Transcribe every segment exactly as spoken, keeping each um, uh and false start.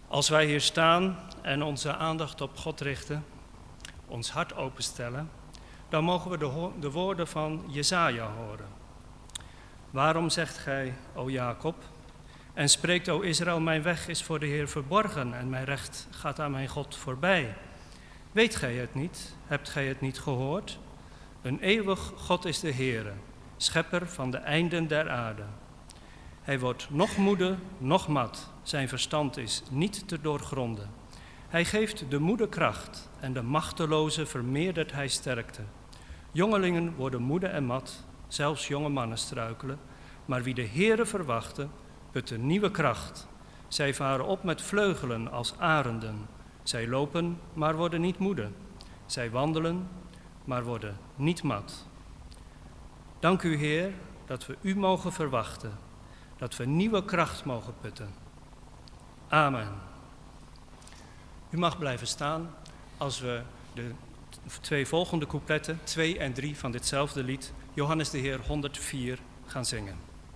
Als wij hier staan en onze aandacht op God richten, ons hart openstellen, dan mogen we de, ho- de woorden van Jesaja horen. Waarom zegt gij, o Jacob, en spreekt, o Israël, mijn weg is voor de Heer verborgen en mijn recht gaat aan mijn God voorbij. Weet gij het niet? Hebt gij het niet gehoord? Een eeuwig God is de Heere, schepper van de einden der aarde. Hij wordt noch moede, noch mat. Zijn verstand is niet te doorgronden. Hij geeft de moede kracht en de machteloze vermeerdert hij sterkte. Jongelingen worden moede en mat, zelfs jonge mannen struikelen. Maar wie de Heere verwachten, putten nieuwe kracht. Zij varen op met vleugelen als arenden. Zij lopen, maar worden niet moede. Zij wandelen, maar worden niet mat. Dank u, Heer, dat we u mogen verwachten. Dat we nieuwe kracht mogen putten. Amen. U mag blijven staan als we de twee volgende coupletten, twee en drie van ditzelfde lied, Johannes de Heer honderdvier, gaan zingen.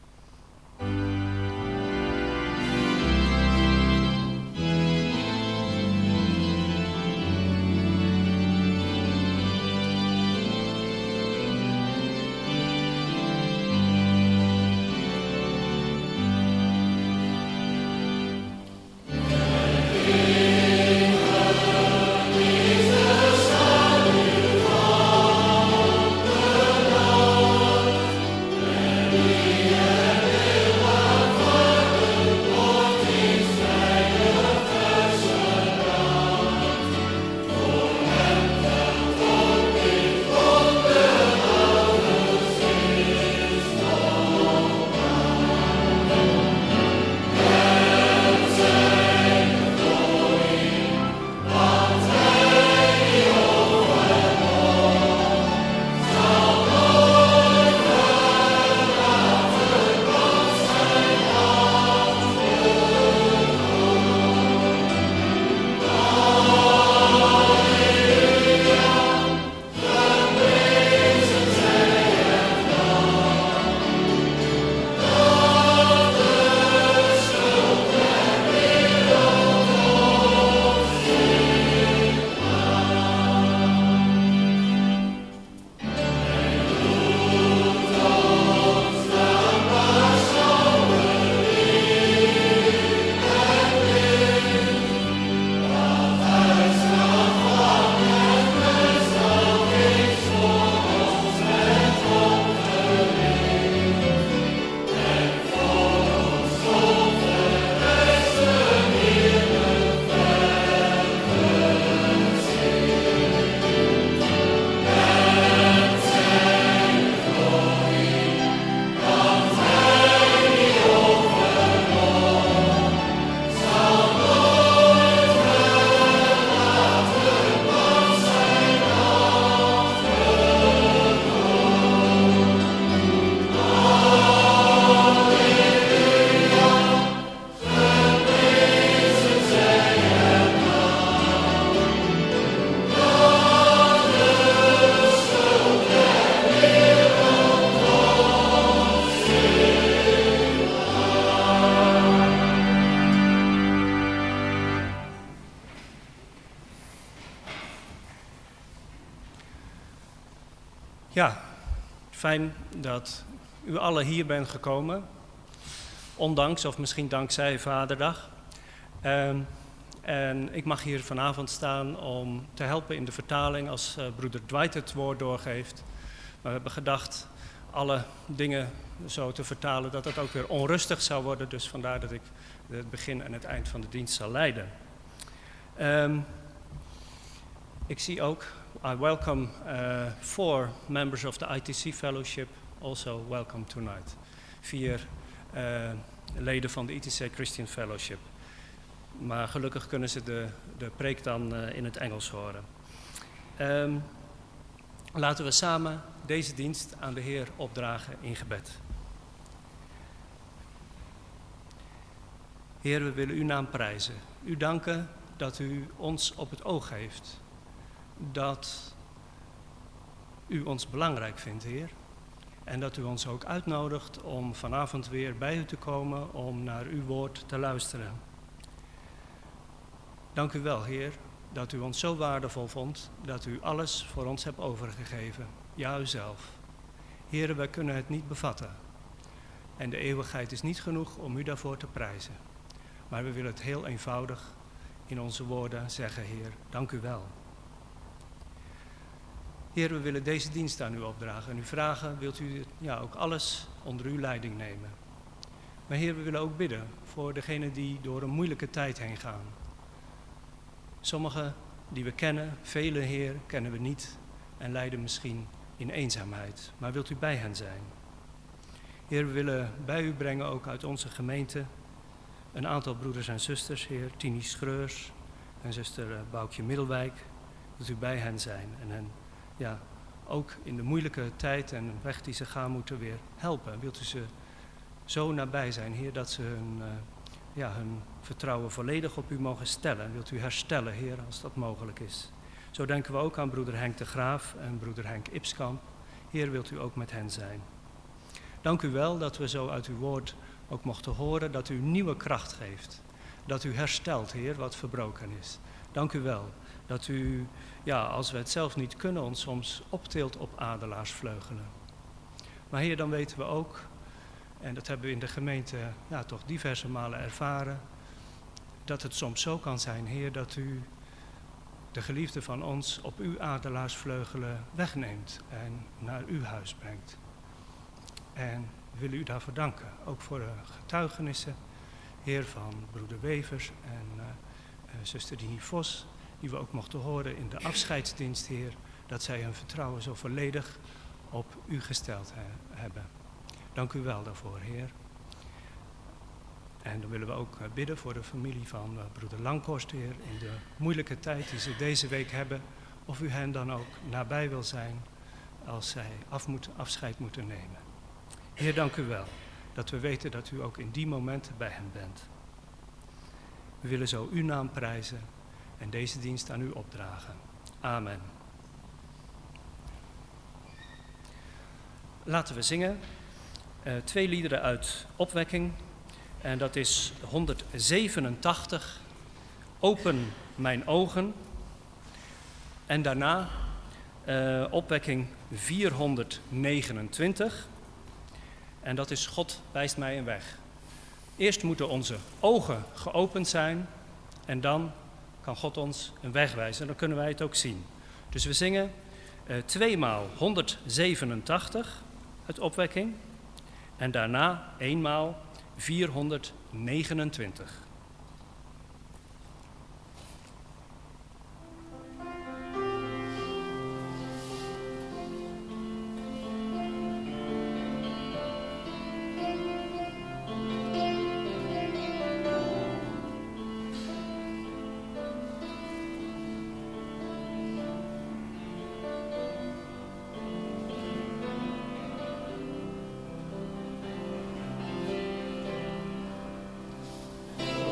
Ja, fijn dat u allen hier bent gekomen, ondanks of misschien dankzij Vaderdag. Um, en ik mag hier vanavond staan om te helpen in de vertaling als uh, broeder Dwight het woord doorgeeft. Maar we hebben gedacht alle dingen zo te vertalen dat het ook weer onrustig zou worden. Dus vandaar dat ik het begin en het eind van de dienst zal leiden. Um, ik zie ook, I welcome uh, four members of the I T C Fellowship, also welcome tonight. Vier uh, leden van de I T C Christian Fellowship. Maar gelukkig kunnen ze de, de preek dan uh, in het Engels horen. Um, laten we samen deze dienst aan de Heer opdragen in gebed. Heer, we willen uw naam prijzen. U danken dat u ons op het oog heeft. Dat u ons belangrijk vindt, Heer. En dat u ons ook uitnodigt om vanavond weer bij u te komen om naar uw woord te luisteren. Dank u wel, Heer, dat u ons zo waardevol vond, dat u alles voor ons hebt overgegeven. Ja, uzelf. Heer, wij kunnen het niet bevatten. En de eeuwigheid is niet genoeg om u daarvoor te prijzen. Maar we willen het heel eenvoudig in onze woorden zeggen, Heer, dank u wel. Heer, we willen deze dienst aan u opdragen en u vragen, wilt u ja, ook alles onder uw leiding nemen. Maar Heer, we willen ook bidden voor degenen die door een moeilijke tijd heen gaan. Sommigen die we kennen, vele Heer, kennen we niet en lijden misschien in eenzaamheid. Maar wilt u bij hen zijn? Heer, we willen bij u brengen, ook uit onze gemeente, een aantal broeders en zusters, Heer, Tini Schreurs en zuster Boukje Middelwijk. Wilt u bij hen zijn en hen ja, ook in de moeilijke tijd en weg die ze gaan moeten weer helpen. Wilt u ze zo nabij zijn, Heer, dat ze hun, uh, ja, hun vertrouwen volledig op u mogen stellen. Wilt u herstellen, Heer, als dat mogelijk is. Zo denken we ook aan broeder Henk de Graaf en broeder Henk Ipskamp. Heer, wilt u ook met hen zijn. Dank u wel dat we zo uit uw woord ook mochten horen dat u nieuwe kracht geeft. Dat u herstelt, Heer, wat verbroken is. Dank u wel dat u, ja, als we het zelf niet kunnen, ons soms optilt op adelaarsvleugelen. Maar Heer, dan weten we ook, en dat hebben we in de gemeente ja, toch diverse malen ervaren, dat het soms zo kan zijn, Heer, dat u de geliefde van ons op uw adelaarsvleugelen wegneemt en naar uw huis brengt. En we willen u daarvoor danken, ook voor de getuigenissen, Heer, van broeder Wevers en uh, uh, zuster Dini Vos, die we ook mochten horen in de afscheidsdienst, Heer, dat zij hun vertrouwen zo volledig op u gesteld he- hebben. Dank u wel daarvoor, Heer. En dan willen we ook bidden voor de familie van uh, broeder Langhorst, Heer, in de moeilijke tijd die ze deze week hebben, of u hen dan ook nabij wil zijn als zij af moet, afscheid moeten nemen. Heer, dank u wel dat we weten dat u ook in die momenten bij hen bent. We willen zo uw naam prijzen en deze dienst aan u opdragen. Amen. Laten we zingen uh, twee liederen uit Opwekking. En dat is honderdzevenentachtig, Open mijn ogen. En daarna uh, Opwekking vierhonderdnegenentwintig. En dat is God wijst mij een weg. Eerst moeten onze ogen geopend zijn en dan kan God ons een weg wijzen. En dan kunnen wij het ook zien. Dus we zingen uh, tweemaal honderdzevenentachtig uit Opwekking en daarna eenmaal vierhonderdnegenentwintig. Oh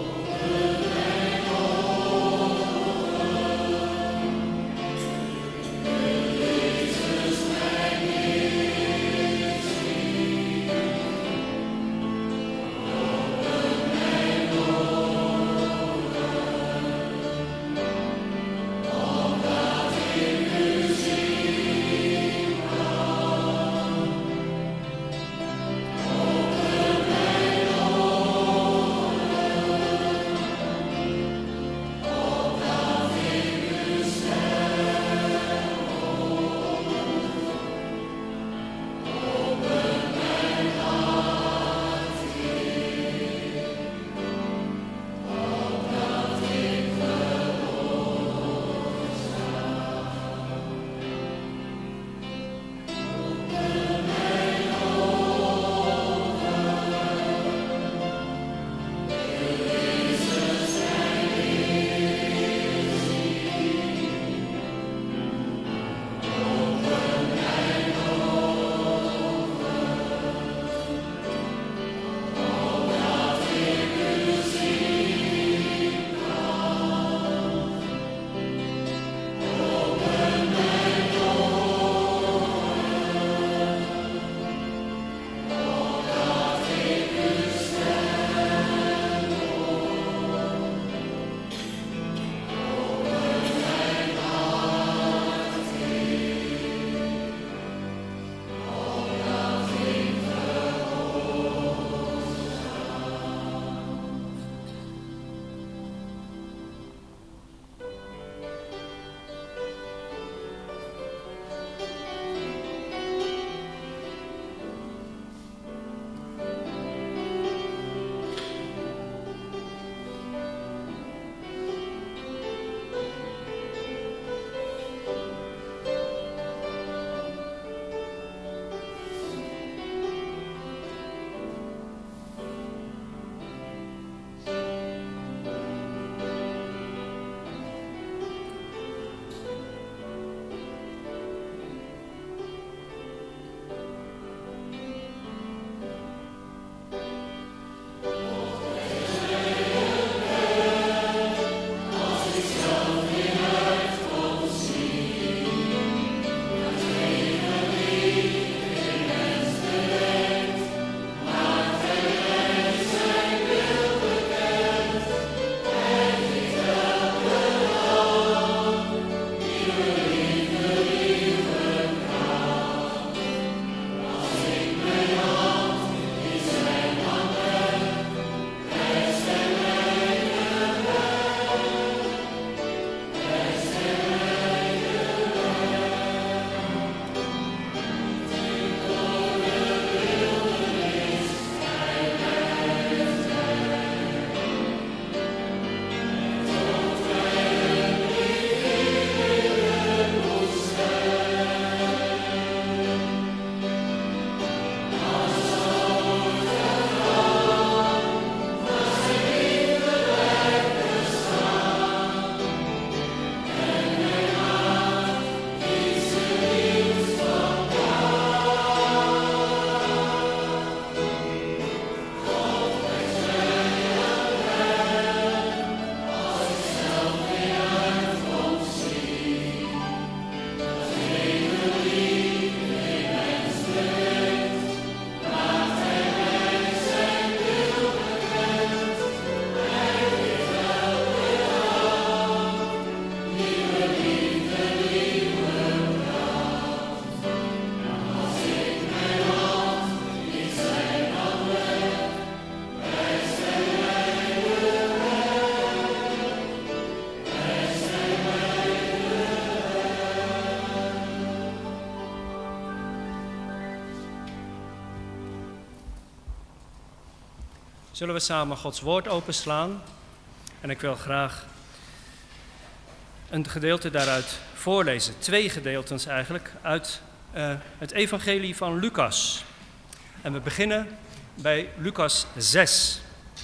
Zullen we samen Gods woord openslaan? En ik wil graag een gedeelte daaruit voorlezen. Twee gedeeltes eigenlijk uit uh, het evangelie van Lucas. En we beginnen bij Lucas zes.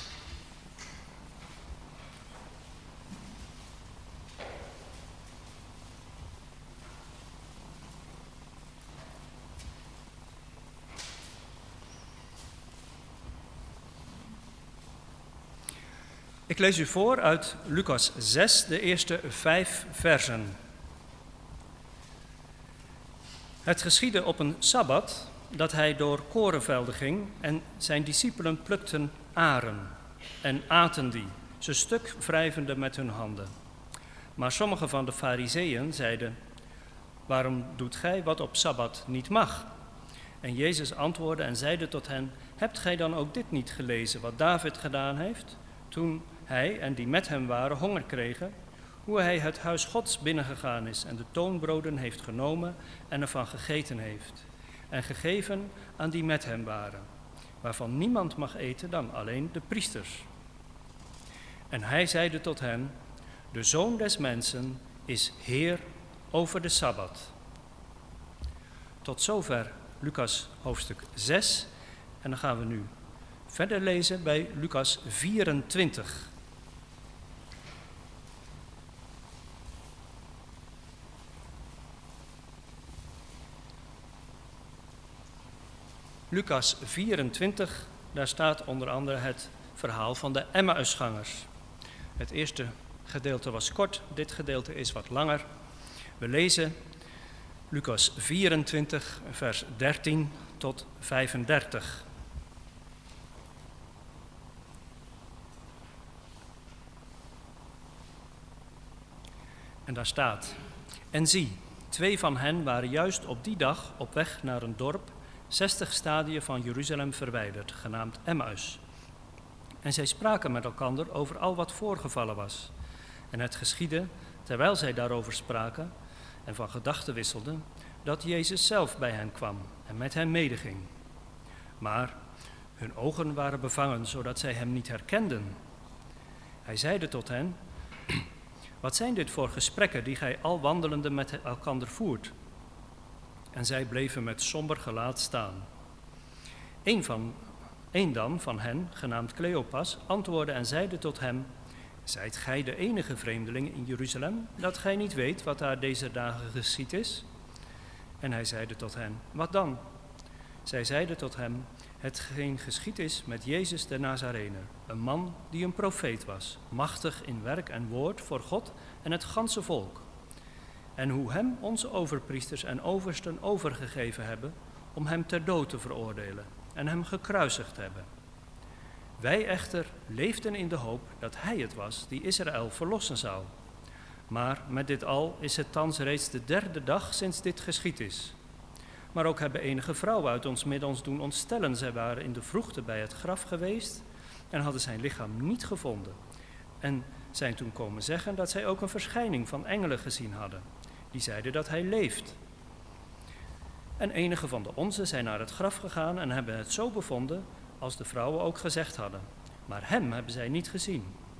Ik lees u voor uit Lucas zes, de eerste vijf versen. Het geschiedde op een sabbat dat hij door korenvelden ging en zijn discipelen plukten aren en aten die, ze stuk wrijvende met hun handen. Maar sommige van de Farizeeën zeiden, waarom doet gij wat op sabbat niet mag? En Jezus antwoordde en zeide tot hen, hebt gij dan ook dit niet gelezen wat David gedaan heeft? Toen hij en die met hem waren honger kregen, hoe hij het huis Gods binnengegaan is en de toonbroden heeft genomen en ervan gegeten heeft en gegeven aan die met hem waren, waarvan niemand mag eten dan alleen de priesters. En hij zeide tot hen, de Zoon des Mensen is Heer over de Sabbat. Tot zover Lucas hoofdstuk zes en dan gaan we nu verder lezen bij Lucas vierentwintig. Lucas vierentwintig, daar staat onder andere het verhaal van de Emmausgangers. Het eerste gedeelte was kort, dit gedeelte is wat langer. We lezen Lucas vierentwintig, vers dertien tot vijfendertig. En daar staat, en zie, twee van hen waren juist op die dag op weg naar een dorp, zestig stadien van Jeruzalem verwijderd, genaamd Emmaus. En zij spraken met elkander over al wat voorgevallen was. En het geschiedde, terwijl zij daarover spraken en van gedachten wisselden, dat Jezus zelf bij hen kwam en met hen medeging. Maar hun ogen waren bevangen, zodat zij hem niet herkenden. Hij zeide tot hen, wat zijn dit voor gesprekken die gij al wandelende met elkander voert? En zij bleven met somber gelaat staan. Eén van, één dan van hen, genaamd Cleopas, antwoordde en zeide tot hem, zijt gij de enige vreemdeling in Jeruzalem, dat gij niet weet wat daar deze dagen geschied is? En hij zeide tot hen, wat dan? Zij zeiden tot hem, hetgeen geschied is met Jezus de Nazarener, een man die een profeet was, machtig in werk en woord voor God en het ganse volk. En hoe hem onze overpriesters en oversten overgegeven hebben om hem ter dood te veroordelen en hem gekruisigd hebben. Wij echter leefden in de hoop dat hij het was die Israël verlossen zou. Maar met dit al is het thans reeds de derde dag sinds dit geschied is. Maar ook hebben enige vrouwen uit ons midden ons doen ontstellen. Zij waren in de vroegte bij het graf geweest en hadden zijn lichaam niet gevonden. En zijn toen komen zeggen dat zij ook een verschijning van engelen gezien hadden. Die zeiden dat hij leeft. En enige van de onze zijn naar het graf gegaan en hebben het zo bevonden als de vrouwen ook gezegd hadden. Maar hem hebben zij niet gezien.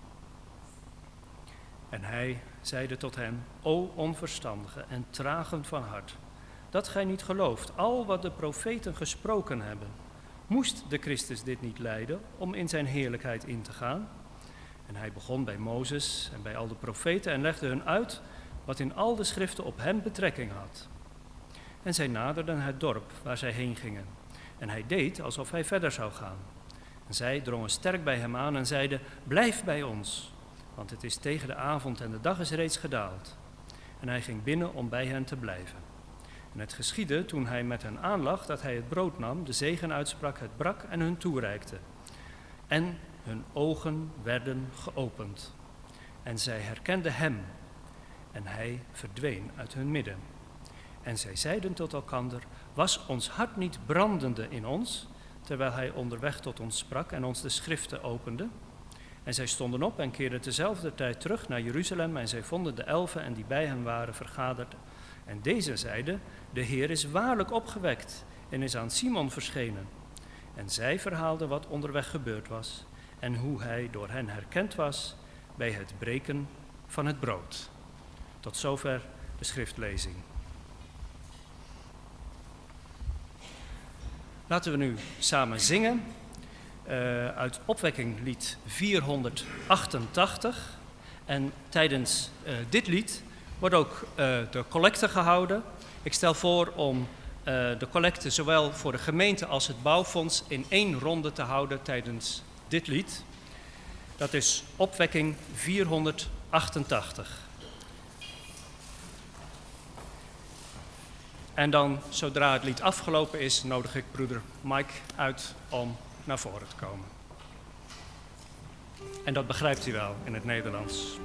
En hij zeide tot hen, o onverstandige en tragen van hart, dat gij niet gelooft al wat de profeten gesproken hebben. Moest de Christus dit niet lijden om in zijn heerlijkheid in te gaan? En hij begon bij Mozes en bij al de profeten en legde hun uit wat in al de schriften op hem betrekking had. En zij naderden het dorp waar zij heen gingen. En hij deed alsof hij verder zou gaan. En zij drongen sterk bij hem aan en zeiden, blijf bij ons, want het is tegen de avond en de dag is reeds gedaald. En hij ging binnen om bij hen te blijven. En het geschiedde toen hij met hen aanlag, dat hij het brood nam, de zegen uitsprak, het brak en hun toereikte. En hun ogen werden geopend. En zij herkenden hem. En hij verdween uit hun midden. En zij zeiden tot elkander, was ons hart niet brandende in ons, terwijl hij onderweg tot ons sprak en ons de schriften opende? En zij stonden op en keerden tezelfde tijd terug naar Jeruzalem en zij vonden de elfen en die bij hen waren vergaderd. En deze zeiden, de Heer is waarlijk opgewekt en is aan Simon verschenen. En zij verhaalden wat onderweg gebeurd was en hoe hij door hen herkend was bij het breken van het brood. Tot zover de schriftlezing. Laten we nu samen zingen uh, uit opwekkinglied vierhonderdachtentachtig. En tijdens uh, dit lied wordt ook uh, de collecte gehouden. Ik stel voor om uh, de collecte zowel voor de gemeente als het bouwfonds in één ronde te houden tijdens dit lied. Dat is opwekking vierhonderdachtentachtig. En dan, zodra het lied afgelopen is, nodig ik broeder Mike uit om naar voren te komen. En dat begrijpt u wel in het Nederlands.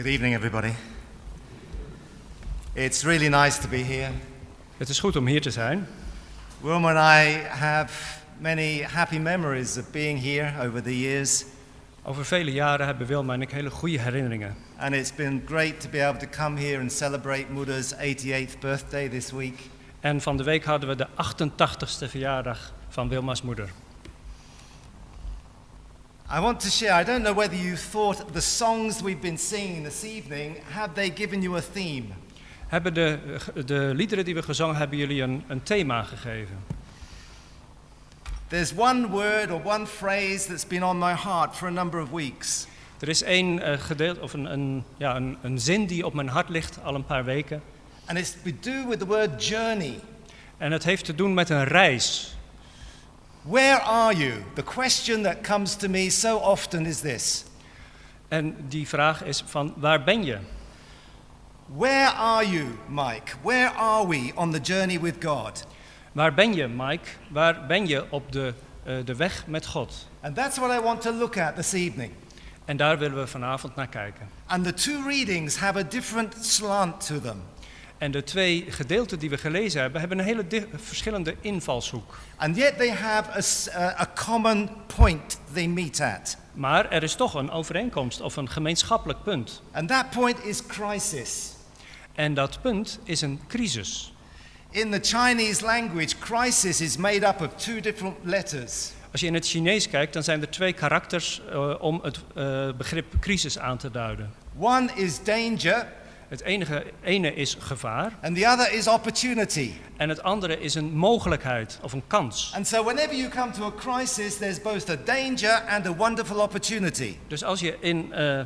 Good evening, everybody. It's really nice to be here. Het is goed om hier te zijn. Wilma and I have many happy memories of being here over the years. Over vele jaren hebben Wilma en ik hele goede herinneringen. And it's been great to be able to come here and celebrate Muda's eighty-eighth birthday this week. En van de week hadden we de achtentachtigste verjaardag van Wilma's moeder. I want to share, I don't know whether you thought the songs we've been singing this evening, have they given you a theme? Hebben de, de liederen die we gezongen hebben jullie een, een thema gegeven? There's one word or one phrase that's been on my heart for a number of weeks. Er is één uh, gedeelte of een, een, ja, een, een zin die op mijn hart ligt al een paar weken. And it's to do with the word journey. En het heeft te doen met een reis. Where are you? The question that comes to me so often is this. En die vraag is van waar ben je? Where are you, Mike? Where are we on the journey with God? Waar ben je, Mike? Waar ben je op de, uh, de weg met God? And that's what I want to look at this evening. En daar willen we vanavond naar kijken. And the two readings have a different slant to them. En de twee gedeelten die we gelezen hebben, hebben een hele di- verschillende invalshoek. And yet they have a, uh, a common point they meet at. Maar er is toch een overeenkomst of een gemeenschappelijk punt. And that point is crisis. En dat punt is een crisis. In the Chinese language, crisis is made up of two different letters. Als je in het Chinees kijkt, dan zijn er twee karakters uh, om het uh, begrip crisis aan te duiden. One is danger. Het enige, ene is gevaar. And the other is opportunity. En het andere is een mogelijkheid of een kans. And so whenever you come to a crisis, there's both a danger and a wonderful opportunity. Dus als je in, uh,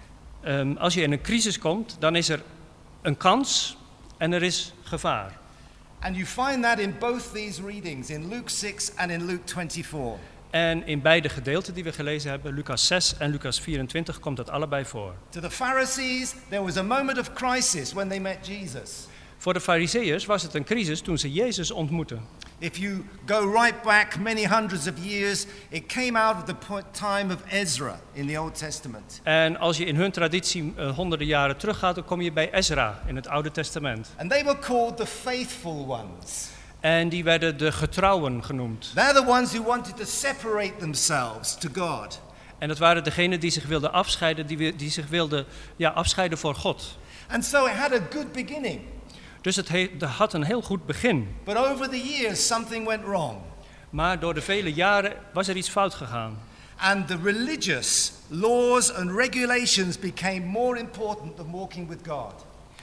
um, als je in een crisis komt, dan is er een kans en er is gevaar. And you find that in both these readings, in Luke six and in Luke twenty-four. En in beide gedeelten die we gelezen hebben, Lucas zes en Lucas vierentwintig, komt dat allebei voor. To the Pharisees, there was a moment of crisis when they met Jesus. Voor de Farizeeërs was het een crisis toen ze Jezus ontmoetten. If you go right back many hundreds of years, it came out of the point, time of Ezra in the Old Testament. En als je in hun traditie uh, honderden jaren teruggaat, dan kom je bij Ezra in het Oude Testament. And they were called the faithful ones. En die werden de getrouwen genoemd. They're the ones who wanted to separate themselves to God. En dat waren degenen die zich wilden afscheiden, die, die zich wilden ja, afscheiden voor God. And so it had a good beginning. Dus het, he, het had een heel goed begin. But over the years something went wrong. Maar door de vele jaren was er iets fout gegaan. And the religious laws and regulations became more important than walking with God.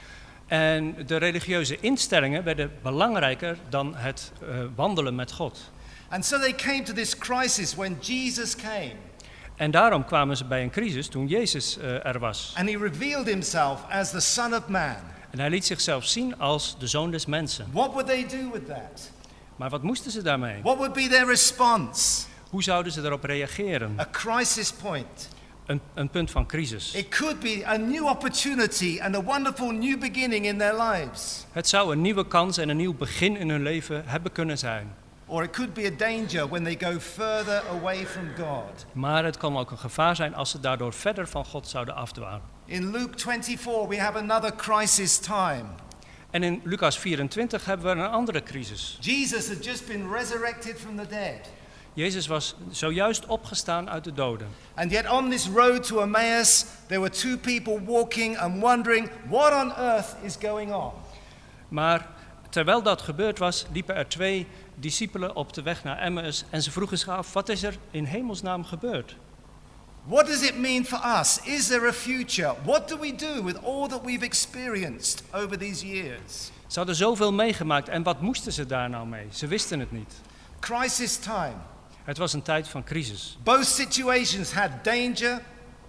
En de religieuze instellingen werden belangrijker dan het uh, wandelen met God. And so they came to this crisis when Jesus came. En daarom kwamen ze bij een crisis toen Jezus uh, er was. And he revealed himself as the Son of Man. En hij liet zichzelf zien als de Zoon des Mensen. What would they do with that? Maar wat moesten ze daarmee? What would be their response? Hoe zouden ze daarop reageren? A crisis point. Een, een punt van crisis. It could be a new opportunity and a wonderful new beginning in their lives. Het zou een nieuwe kans en een nieuw begin in hun leven hebben kunnen zijn. Or it could be a danger when they go further away from God. Maar het kan ook een gevaar zijn als ze daardoor verder van God zouden afdwalen. In Luke twenty-four we have another crisis time. En in Lucas vierentwintig hebben we een andere crisis. Jesus had just been resurrected from the dead. Jezus was zojuist opgestaan uit de doden. And yet on this road to Emmaus, there were two people walking and wondering what on earth is going on. Maar terwijl dat gebeurd was, liepen er twee discipelen op de weg naar Emmaus en ze vroegen zich af, wat is er in hemelsnaam gebeurd? What does it mean for us? Is there a future? What do we do with all that we've experienced over these years? Ze hadden zoveel meegemaakt en wat moesten ze daar nou mee? Ze wisten het niet. Crisis time. Het was een tijd van crisis. Both situations had danger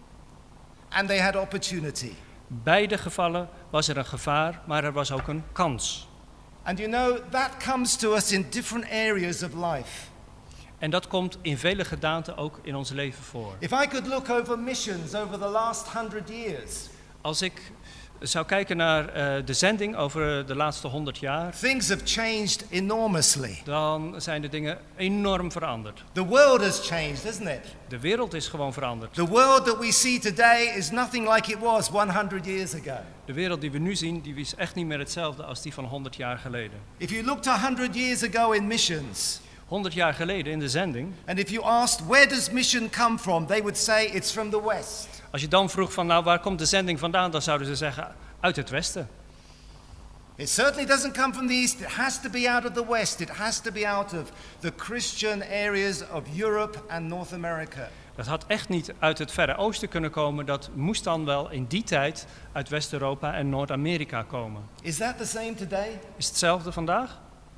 and they had opportunity. Beide gevallen was er een gevaar, maar er was ook een kans. And you know, that comes to us in different areas of life. En dat komt in vele gedaanten ook in ons leven voor. If I could look over missions over the last hundred years. Als ik zou kijken naar uh, de zending over de laatste honderd jaar, things have changed enormously. dan zijn de dingen enorm veranderd. The world has changed, isn't it? De wereld is gewoon veranderd. The world that we see today is nothing like it was one hundred years ago. De wereld die we nu zien, die is echt niet meer hetzelfde als die van honderd jaar geleden. If you looked one hundred years ago in missions, honderd jaar geleden in de zending, and if you asked where does mission come from, they would say it's from the West. als je dan vroeg van nou waar komt de zending vandaan, dan zouden ze zeggen uit het westen. It certainly doesn't come from the East. It has to be out of the West. It has to be out of the Christian areas of Europe and North America. Dat had echt niet uit het Verre Oosten kunnen komen. Dat moest dan wel in die tijd uit West-Europa en Noord-Amerika komen. Is that the same today? Is het hetzelfde vandaag?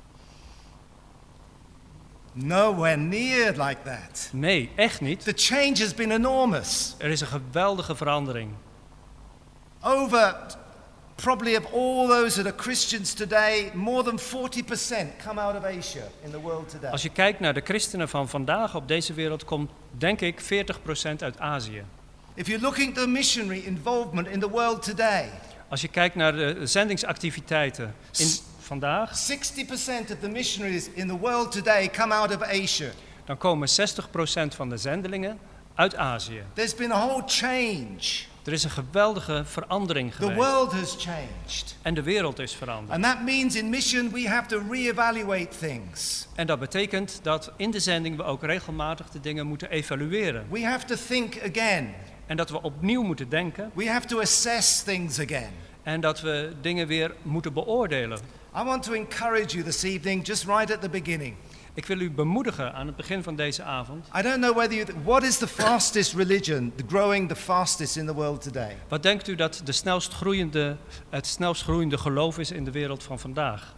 Nowhere near like that. Nee, echt niet. The change has been enormous. Er is een geweldige verandering. Over probably of all those that are Christians today, more than forty percent come out of Asia in the world today. Als je kijkt naar de christenen van vandaag op deze wereld, komt denk ik veertig procent uit Azië. If you're looking at the missionary involvement in the world today, als je kijkt naar de zendingsactiviteiten in vandaag, sixty percent of the missionaries in the world today come out of Asia. Dan komen zestig procent van de zendelingen uit Azië. There's been a whole change. Er is een geweldige verandering geweest. The world has changed. En de wereld is veranderd. And that means in mission we have to reevaluate things. En dat betekent dat in de zending we ook regelmatig de dingen moeten evalueren. We have to think again. En dat we opnieuw moeten denken. We have to assess things again. En dat we dingen weer moeten beoordelen. I want to encourage you this evening, just right at the beginning. Ik wil u bemoedigen aan het begin van deze avond. I don't know whether you, what is the fastest religion, the growing the fastest in the world today? Wat denkt u dat de snelst groeiende, het snelst groeiende geloof is in de wereld van vandaag?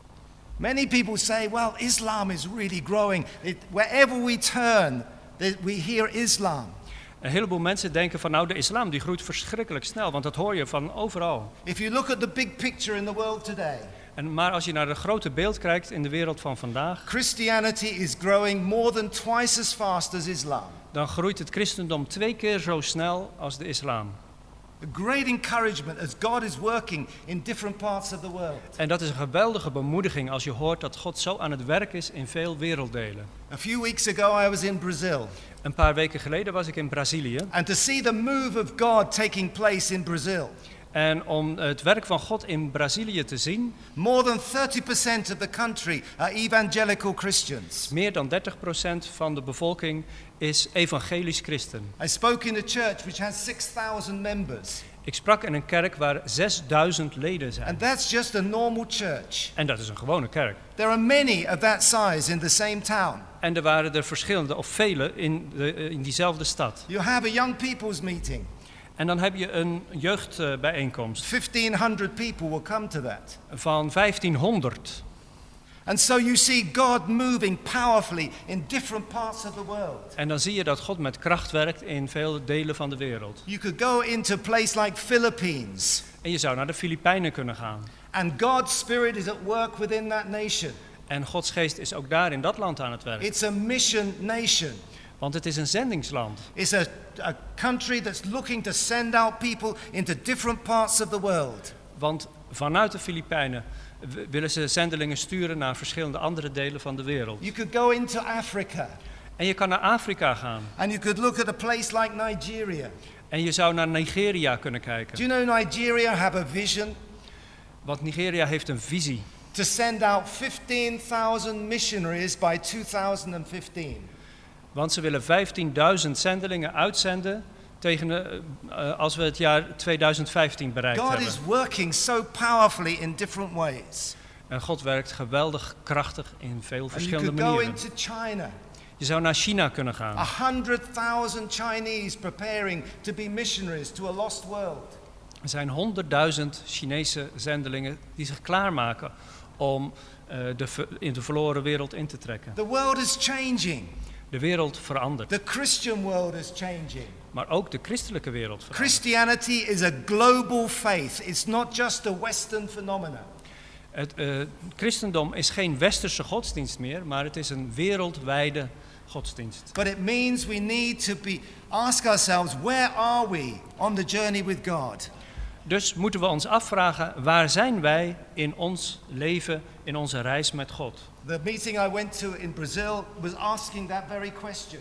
Many people say, well, Islam is really growing. It, wherever we turn, we hear Islam. Een heleboel mensen denken van nou de islam die groeit verschrikkelijk snel, want dat hoor je van overal. If you look at the big picture in the world today. En maar als je naar het grote beeld kijkt in de wereld van vandaag, Christianity is growing more than twice as fast as Islam. Dan groeit het christendom twee keer zo snel als de islam. A great encouragement as God is working in different parts of the world. En dat is een geweldige bemoediging als je hoort dat God zo aan het werk is in veel werelddelen. A few weeks ago I was in Brazil. Een paar weken geleden was ik in Brazilië. And to see the move of God taking place in Brazil. En om het werk van God in Brazilië te zien. More than thirty percent of the country are evangelical Christians. Meer dan dertig procent van de bevolking is evangelisch christen. I spoke in a church which has six thousand members. Ik sprak in een kerk waar zesduizend leden zijn. And that's just a normal church. En dat is een gewone kerk. There are many of that size in the same town. En er waren er verschillende of vele in, de, in diezelfde stad. You have a young people's meeting. En dan heb je een jeugdbijeenkomst. fifteen hundred people will come to that. Van vijftienhonderd. And so you see God moving powerfully in different parts of the world. En dan zie je dat God met kracht werkt in veel delen van de wereld. You could go into a place like Philippines. En je zou naar de Filipijnen kunnen gaan. And God's Spirit is at work within that nation. En Gods geest is ook daar in dat land aan het werk. It's a mission nation. Want het is een zendingsland. It's a, a country that's looking to send out people into different parts of the world. Want vanuit de Filipijnen willen ze zendelingen sturen naar verschillende andere delen van de wereld. You could go into Africa. En je kan naar Afrika gaan. And you could look at a place like Nigeria. En je zou naar Nigeria kunnen kijken. Do you know Nigeria have a vision? Want Nigeria heeft een visie. To send out fifteen thousand missionaries by two thousand fifteen. Want ze willen vijftienduizend zendelingen uitzenden tegen de, uh, als we het jaar tweeduizend vijftien bereikt God hebben. is working so powerfully in different ways. En God werkt geweldig krachtig in veel verschillende And you could go manieren. into China. Je zou naar China kunnen gaan. A hundred thousand Chinese preparing to be missionaries to a lost world. Er zijn honderdduizend Chinese zendelingen die zich klaarmaken om uh, de, in de verloren wereld in te trekken. The world is changing. De wereld verandert. The Christian world is changing. Maar ook de christelijke wereld verandert. Christianity is a global faith. It's not just a Western phenomenon. Het uh, christendom is geen westerse godsdienst meer, maar het is een wereldwijde godsdienst. But it means we need to be ask ourselves, where are we on the journey with God? Dus moeten we ons afvragen, waar zijn wij in ons leven, in onze reis met God? The meeting I went to in Brazil was asking that very question.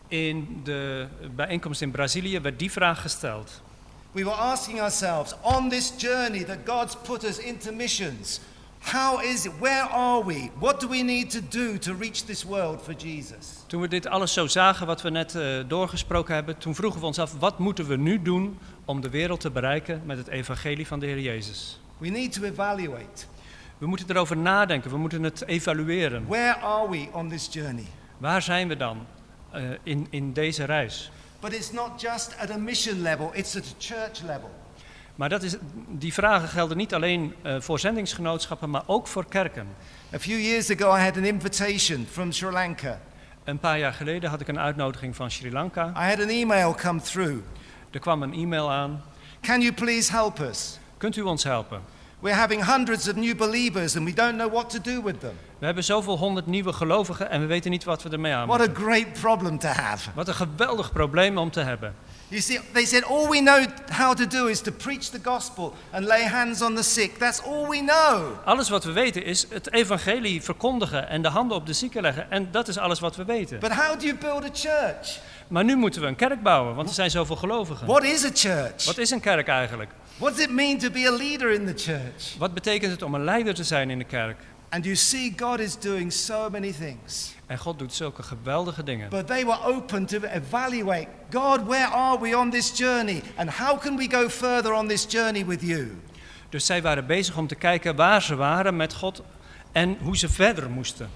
In de bijeenkomst in Brazilië werd die vraag gesteld. We were asking ourselves, on this journey that God's put us into missions, how is it, where are we? What do we need to do to reach this world for Jesus? Toen we dit alles zo zagen, wat we net uh, doorgesproken hebben, toen vroegen we ons af, wat moeten we nu doen om de wereld te bereiken met het evangelie van de Heer Jezus? We need to evaluate. We moeten erover nadenken, we moeten het evalueren. Where are we on this journey? Waar zijn we dan uh, in, in deze reis? But it's not just at a mission level, it's at a church level. Maar dat is, die vragen gelden niet alleen uh, voor zendingsgenootschappen, maar ook voor kerken. A few years ago I had an invitation from Sri Lanka. Een paar jaar geleden had ik een uitnodiging van Sri Lanka. I had an email come through. Er kwam een e-mail aan. Can you please help us? Kunt u ons helpen? We're having hundreds of new believers and we don't know what to do with them. We hebben zoveel honderd nieuwe gelovigen en we weten niet wat we ermee aan What a moeten. great problem to have. Wat een geweldig probleem om te hebben. You see, they said all we know how to do is to preach the gospel and lay hands on the sick. That's all we know. Alles wat we weten is het evangelie verkondigen en de handen op de zieken leggen. En dat is alles wat we weten. But how do you build a church? Maar nu moeten we een kerk bouwen, want er zijn zoveel gelovigen. What is a church? Wat is een kerk eigenlijk? What does it mean to be a leader in the church? Wat betekent het om een leider te zijn in de kerk? And you see God is doing so many things. En God doet zulke geweldige dingen. But they were open to evaluate, God, where are we on this journey? And how can we go further on this journey with you? Dus zij waren bezig om te kijken waar ze waren met God en hoe ze verder moesten.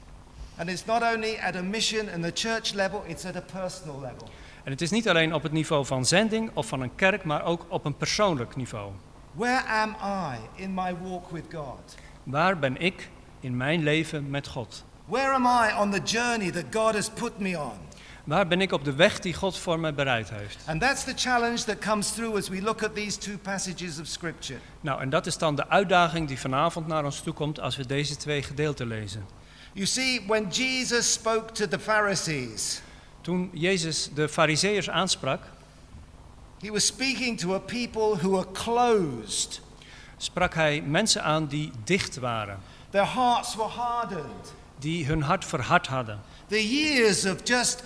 And it's not only at a mission and the church level, it's at a personal level. En het is niet alleen op het niveau van zending of van een kerk, maar ook op een persoonlijk niveau. Where am I in my walk with God? Waar ben ik in mijn leven met God? Where am I on the journey that God has put me on? Waar ben ik op de weg die God voor mij bereid heeft? And that's the challenge that comes through as we look at these two passages of Scripture. Nou, en dat is dan de uitdaging die vanavond naar ons toe komt als we deze twee gedeelten lezen. You see, when Jesus spoke to the Pharisees, Toen Jezus de Farizeeërs aansprak, he was speaking to a people who are closed. sprak hij mensen aan die dicht waren, Their hearts were hardened. die hun hart verhard hadden. The years of just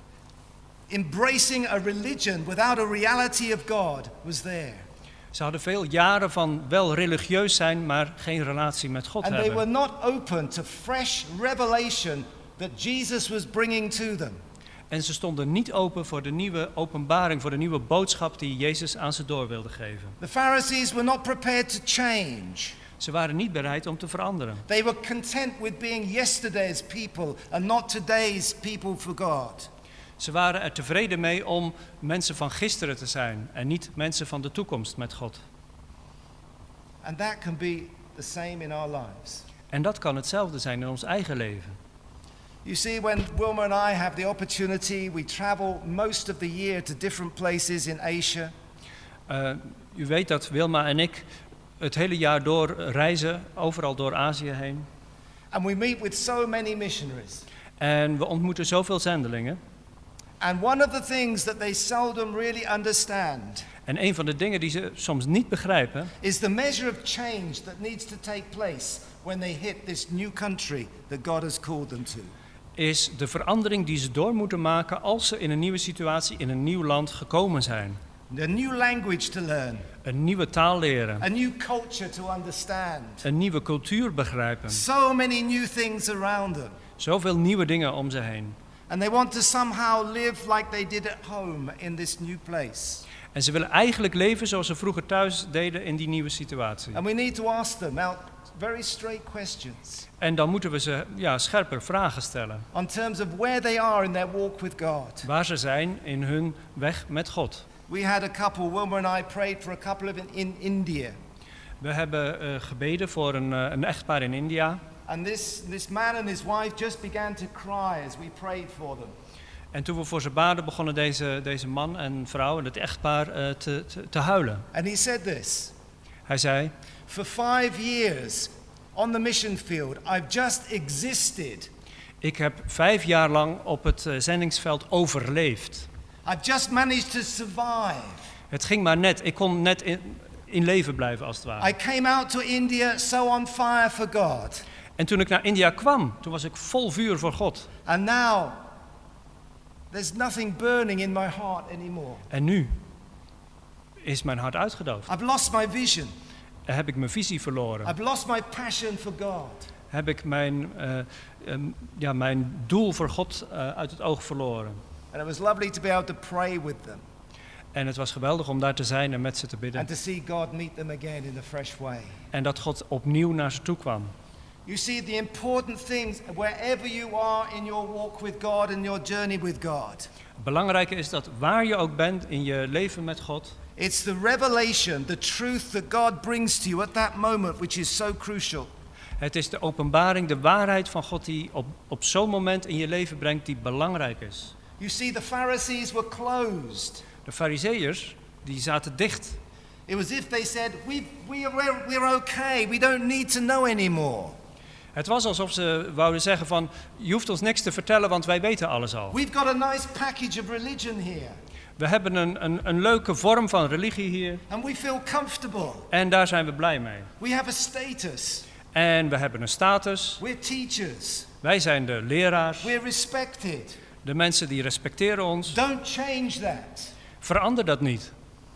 embracing a religion without a reality of God was there. Ze hadden veel jaren van wel religieus zijn, maar geen relatie met God And they were hebben. not open to fresh revelation that Jesus was bringing to them. En ze stonden niet open voor de nieuwe openbaring, voor de nieuwe boodschap die Jezus aan ze door wilde geven. The Pharisees were not prepared to change. Ze waren niet bereid om te veranderen. They were content with being yesterday's people and not today's people for God. Ze waren er tevreden mee om mensen van gisteren te zijn en niet mensen van de toekomst met God. And that can be the same in our lives. En dat kan hetzelfde zijn in ons eigen leven. You see, when Wilma and I have the opportunity, we travel most of the year to different places in Asia. Uh, u weet dat Wilma en ik het hele jaar door reizen, overal door Azië heen. And we meet with so many missionaries. En we ontmoeten zoveel zendelingen. And one of the things that they seldom really understand En een van de dingen die ze soms niet begrijpen, is the measure of change that needs to take place when they hit this new country that God has called them to. is de verandering die ze door moeten maken als ze in een nieuwe situatie, in een nieuw land gekomen zijn. A new language to learn, Een nieuwe taal leren, a new culture to understand. een nieuwe cultuur begrijpen. So many new things around them. Zoveel nieuwe dingen om ze heen. And they want to somehow live like they did at home in this new place. En ze willen eigenlijk leven zoals ze vroeger thuis deden in die nieuwe situatie. And we need to ask them out very straight questions En dan moeten we ze ja, scherper vragen stellen. on terms of where they are in their walk with God. Waar ze zijn in hun weg met God. We had a couple, Wilma and I prayed for a couple of in, in India. We hebben uh, gebeden voor een, uh, een echtpaar in India. And this, this man and his wife just began to cry as we prayed for them. En toen we voor ze baden, begonnen deze, deze man en vrouw en het echtpaar uh, te, te, te huilen. And he said this, Hij zei, for five years on the mission field, I've just existed. ik heb vijf jaar lang op het uh, zendingsveld overleefd. I've just managed to survive. Het ging maar net, ik kon net in, in leven blijven als het ware. I came out to India so on fire for God. En toen ik naar India kwam, toen was ik vol vuur voor God. And now, there's nothing burning in my heart anymore. En nu is mijn hart uitgedoofd. I've lost my vision. Heb ik mijn visie verloren. I've lost my passion for God. Heb ik mijn, uh, um, ja, mijn doel voor God uh, uit het oog verloren. And it was lovely to be able to pray with them. En het was geweldig om daar te zijn en met ze te bidden. And to see God meet them again in a fresh way. En dat God opnieuw naar ze toe kwam. You see, the important things, wherever you are in your walk with God and your journey with God. Het belangrijke is dat waar je ook bent in je leven met God. It's the revelation, the truth that God brings to you at that moment, which is so crucial. Het is de openbaring, de waarheid van God die op, op zo'n moment in je leven brengt die belangrijk is. You see, the Pharisees were closed. De Farizeeërs, die zaten dicht. It was if they said, we, we, we're, we're okay, we don't need to know anymore. Het was alsof ze wouden zeggen van, je hoeft ons niks te vertellen, want wij weten alles al. We've got a nice package of religion here. We hebben een, een, een leuke vorm van religie hier. And we feel comfortable. En daar zijn we blij mee. We have a status. En we hebben een status. We're teachers. Wij zijn de leraars. We're respected. De mensen die respecteren ons. Don't change that. Verander dat niet.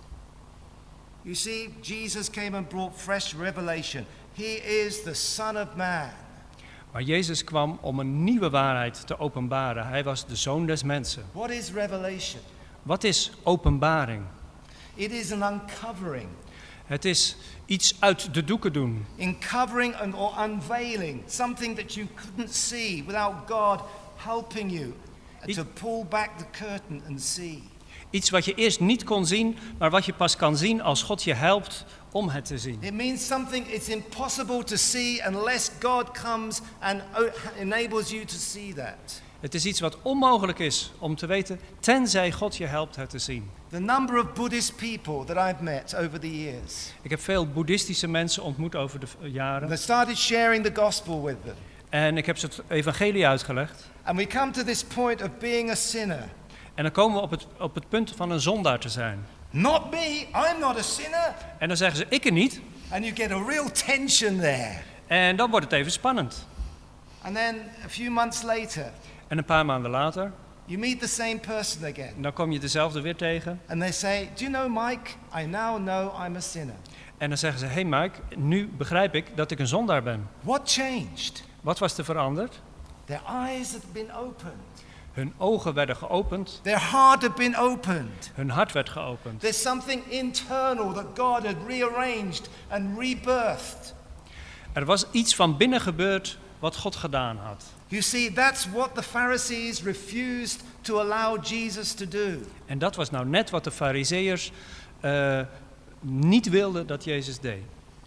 You see, Jesus came and brought fresh revelation. He is the Son of Man. Maar Jezus kwam om een nieuwe waarheid te openbaren. Hij was de Zoon des mensen. What is revelation? Wat is openbaring? It is an uncovering. Het is iets uit de doeken doen. Uncovering and or unveiling something that you couldn't see without God helping you to pull back the curtain and see. Iets wat je eerst niet kon zien, maar wat je pas kan zien als God je helpt om het te zien. It means something it's impossible to see unless God comes and enables you to see that. Het is iets wat onmogelijk is om te weten, tenzij God je helpt het te zien. The number of Buddhist people that I've met over the years. Ik heb veel boeddhistische mensen ontmoet over de jaren. And I started sharing the gospel with them. En ik heb ze het evangelie uitgelegd. And we come to this point of being a sinner. En dan komen we op het, op het punt van een zondaar te zijn. Not me, I'm not a sinner. En dan zeggen ze, ik er niet. And you get a real tension there. En dan wordt het even spannend. And then a few months later, En een paar maanden later, you meet the same person again. dan kom je dezelfde weer tegen. And they say, do you know, Mike, I now know I'm a sinner. En dan zeggen ze, hey Mike, nu begrijp ik dat ik een zondaar ben. What changed? Wat was er veranderd? Their eyes had been opened. Hun ogen werden geopend. Their heart had been opened. Hun hart werd geopend. There's something internal that God had rearranged and rebirthed. Er was iets van binnen gebeurd wat God gedaan had. You see, that's what the Pharisees refused to allow Jesus to do. En dat was nou net wat de Farizeeërs uh, niet wilden dat Jezus deed.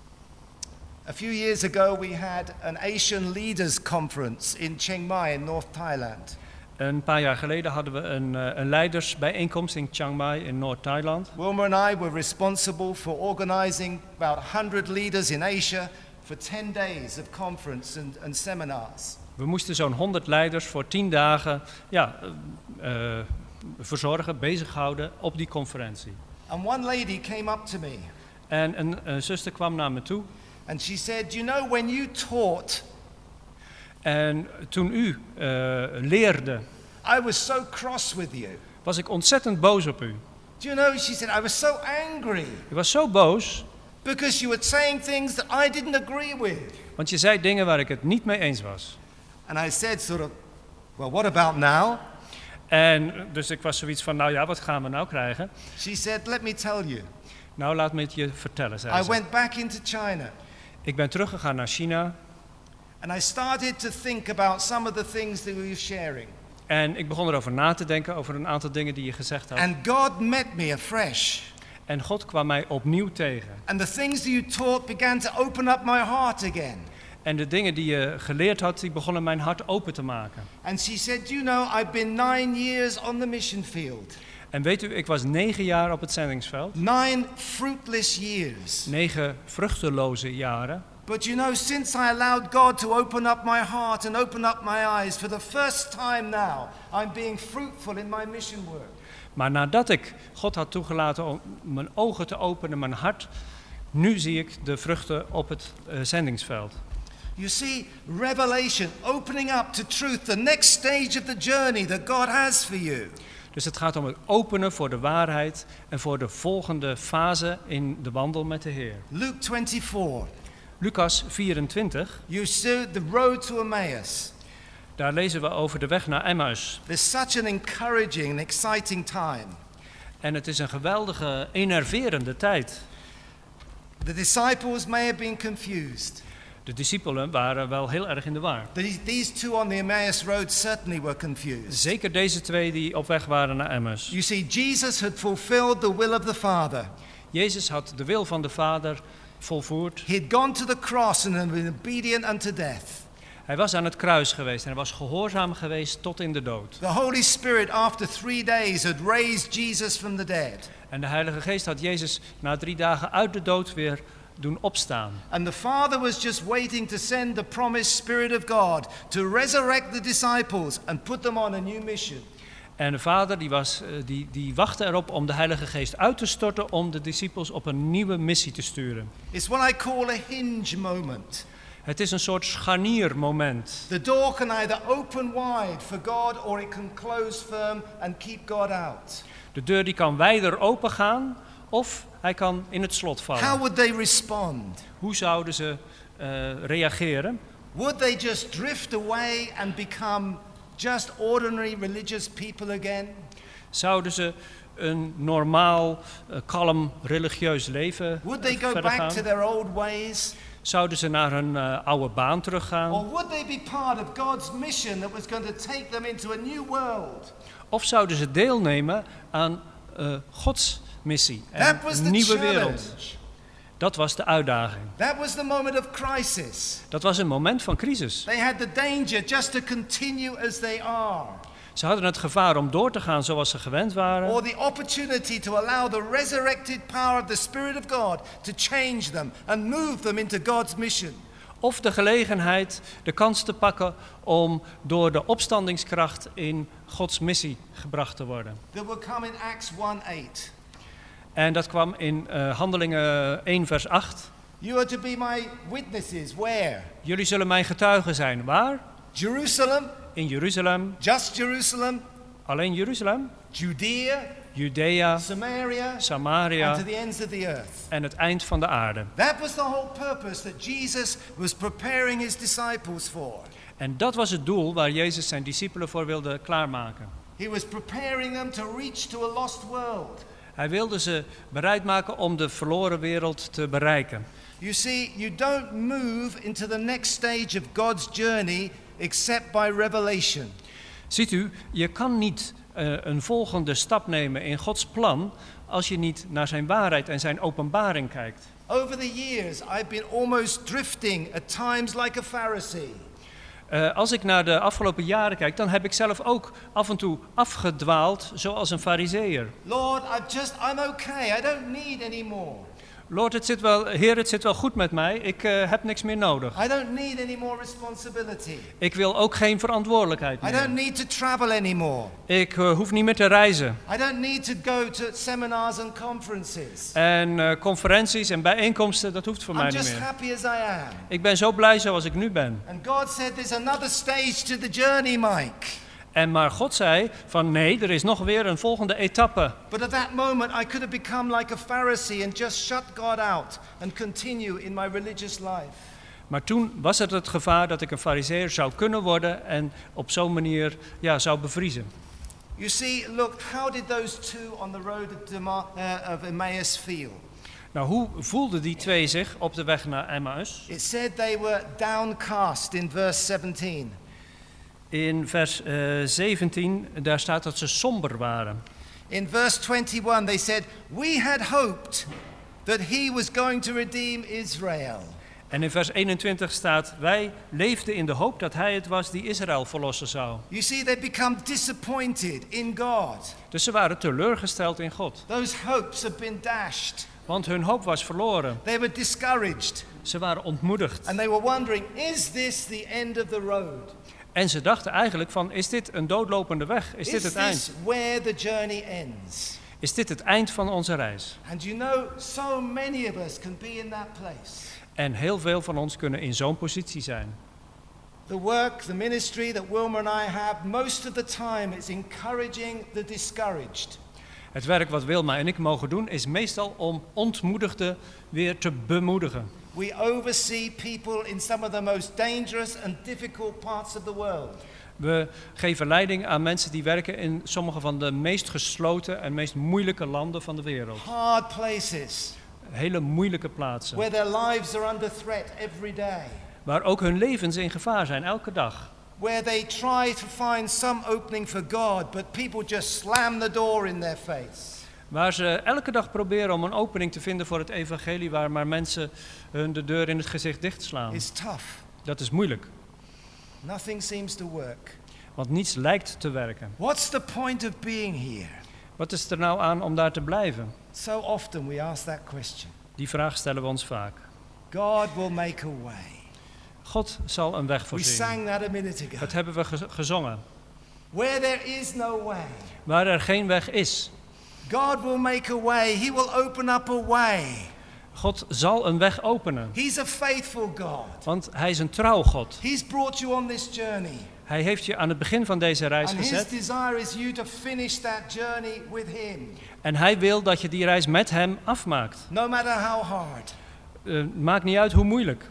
A few years ago we had an Asian Leaders Conference in Chiang Mai in North Thailand. Een paar jaar geleden hadden we een, uh, een leidersbijeenkomst in Chiang Mai in Noord-Thailand. Wilma and I were responsible for organizing about one hundred leaders in Asia for ten days of conference and, and seminars. We moesten zo'n honderd leiders voor tien dagen ja, uh, uh, verzorgen, bezighouden op die conferentie. And one lady came up to me. En een uh, zuster kwam naar me toe. And she said, you know, when you taught, en toen u uh, leerde, I was so cross with you. Was ik ontzettend boos op u. Do you know, she said, I was so angry. Ik was zo boos. Because you were saying things that I didn't agree with. Want je zei dingen waar ik het niet mee eens was. And I said sort of, well, what about now? En dus ik was zoiets van, nou ja, wat gaan we nou krijgen? She said, let me tell you. Nou, laat me het je vertellen, zei I ze. went back into China. Ik ben teruggegaan naar China. And I started to think about some of the things that we were sharing. En ik begon erover na te denken, over een aantal dingen die je gezegd had. And God met me afresh. En God kwam mij opnieuw tegen. And the things that you taught began to open up my heart again. En de dingen die je geleerd had, die begonnen mijn hart open te maken. And she said, you know, I've been nine years on the mission field. En weet u, ik was negen jaar op het zendingsveld. Nine fruitless years. Negen vruchteloze jaren. But you know, since I allowed God to open up my heart and open up my eyes, for the first time now, I'm being fruitful in my mission work. Maar nadat ik God had toegelaten om mijn ogen te openen, mijn hart Nu zie ik de vruchten op het uh, zendingsveld. You see, revelation, opening up to truth, the next stage of the journey that God has for you. Dus het gaat om het openen voor de waarheid en voor de volgende fase in de wandel met de Heer. Luke twenty-four. Lucas vierentwintig. You see the road to Emmaus. Daar lezen we over de weg naar Emmaus. There's such an encouraging and exciting time. En het is een geweldige, enerverende tijd. The disciples may have been confused. De discipelen waren wel heel erg in de war. These, these two on the Emmaus road certainly were confused. Zeker deze twee die op weg waren naar Emmaus. You see, Jesus had fulfilled the will of the Father. Jezus had de wil van de Vader volvoerd. He had gone to the cross and had been obedient unto death. Hij was aan het kruis geweest en hij was gehoorzaam geweest tot in de dood. The Holy Spirit, after three days, had raised Jesus from the dead. En de Heilige Geest had Jezus na drie dagen uit de dood weer doen opstaan. And the Father was just waiting to send the promised Spirit of God to resurrect the disciples and put them on a new mission. En de Vader die, was, die, die wachtte erop om de Heilige Geest uit te storten om de discipels op een nieuwe missie te sturen. It's what I call a hinge moment. Het is een soort scharniermoment. The door can either open wide for God or it can close firm and keep God out. De deur die kan wijder open gaan of hij kan in het slot vallen. How would they respond? Hoe zouden ze uh, reageren? Would they just drift away and become just ordinary religious people again? Zouden ze een normaal, uh, kalm religieus leven Would they uh, go verder back gaan? to their old ways? Zouden ze naar hun uh, oude baan teruggaan? Or would they be part of God's mission that was going to take them into a new world? Of zouden ze deelnemen aan uh, Gods missie en That was een the nieuwe challenge. wereld? Dat was de uitdaging. That was the moment of crisis. Dat was een moment van crisis. They had the danger just to continue as they are. Ze hadden het gevaar om door te gaan zoals ze gewend waren. Or the opportunity to allow the resurrected power of the Spirit of God to change them and move them into God's mission. Of de gelegenheid, de kans te pakken om door de opstandingskracht in Gods missie gebracht te worden. That will come in Acts one eight. En dat kwam in uh, Handelingen één vers acht. You are to be my witnesses. Where? Jullie zullen mijn getuigen zijn. Waar? Jerusalem, In Jeruzalem. just Jerusalem, Alleen Jeruzalem. Judea, Judea, Samaria, and Samaria to the ends of the earth. en het eind van de aarde. That was the whole purpose that Jesus was preparing his disciples for. En dat was het doel waar Jezus zijn discipelen voor wilde klaarmaken. He was preparing them to reach to a lost world. Hij wilde ze bereid maken om de verloren wereld te bereiken. You see, you don't move into the next stage of God's journey except by revelation. Ziet u, je kan niet uh, een volgende stap nemen in Gods plan als je niet naar zijn waarheid en zijn openbaring kijkt. Over the years, I've been almost drifting at times like a Pharisee. Uh, als ik naar de afgelopen jaren kijk, dan heb ik zelf ook af en toe afgedwaald zoals een farizeeër. Lord, I've just, I'm okay. I don't need any more. Lord, het zit wel, Heer, het zit wel goed met mij. Ik uh, heb niks meer nodig. I don't need any more responsibility. Ik wil ook geen verantwoordelijkheid I don't meer. need to travel anymore. Ik uh, hoef niet meer te reizen. I don't need to go to seminars and conferences. En uh, conferenties en bijeenkomsten, dat hoeft voor mij I'm niet just meer. happy as I am. Ik ben zo blij zoals ik nu ben. And God said there's another stage to the journey, Mike. En maar God zei van nee, er is nog weer een volgende etappe. But at that moment I could have become like a Pharisee and just shut God out and continue in my religious life. Maar toen was het het gevaar dat ik een farizeeër zou kunnen worden en op zo'n manier ja, zou bevriezen. You see, look, how did those two on the road of, Dema- uh, of Emmaus feel? Nou, hoe voelden die twee zich op de weg naar Emmaus? It said they were downcast in verse seventeen. In vers uh, zeventien, daar staat dat ze somber waren. In verse twenty-one, they said, "We had hoped that he was going to redeem Israel." En in vers eenentwintig staat, wij leefden in de hoop dat hij het was die Israël verlossen zou. You see, they become disappointed in God. Dus ze waren teleurgesteld in God. Those hopes have been dashed. Want hun hoop was verloren. They were discouraged. Ze waren ontmoedigd. And they were wondering, is this the end of the road? En ze dachten eigenlijk van, is dit een doodlopende weg? Is dit Is het this eind? where the journey ends? is dit het eind van onze reis. And you know, so many of us can be in that place. En heel veel van ons kunnen in zo'n positie zijn. The work, the ministry that Wilma and I have, most of the time it's encouraging the discouraged. Het werk wat Wilma en ik mogen doen is meestal om ontmoedigden weer te bemoedigen. We oversee people in some of the most dangerous and difficult parts of the world. We geven leiding aan mensen die werken in sommige van de meest gesloten en meest moeilijke landen van de wereld. Hard places. Hele moeilijke plaatsen. Where their lives are under threat every day. Waar ook hun levens in gevaar zijn, elke dag. Where they try to find some opening for God, but people just slam the door in their face. Waar ze elke dag proberen om een opening te vinden voor het evangelie, waar maar mensen hun de deur in het gezicht dichtslaan. It's tough. Dat is moeilijk, Nothing seems to work. want niets lijkt te werken. What's the point of being here? Wat is er nou aan om daar te blijven? So often we ask that question. Die vraag stellen we ons vaak. God will make a way. God zal een weg We voorzien. sang that a minute ago. Dat hebben we ge- gezongen. Where there is no way, Waar er geen weg is, God will make a way. He will open up a way. God zal een weg openen. He's a faithful God. Want hij is een trouw God. He's brought you on this journey. Hij heeft je aan het begin van deze reis And his gezet. desire is you to finish that journey with him. En hij wil dat je die reis met hem afmaakt. No matter how hard. Uh, maakt niet uit hoe moeilijk.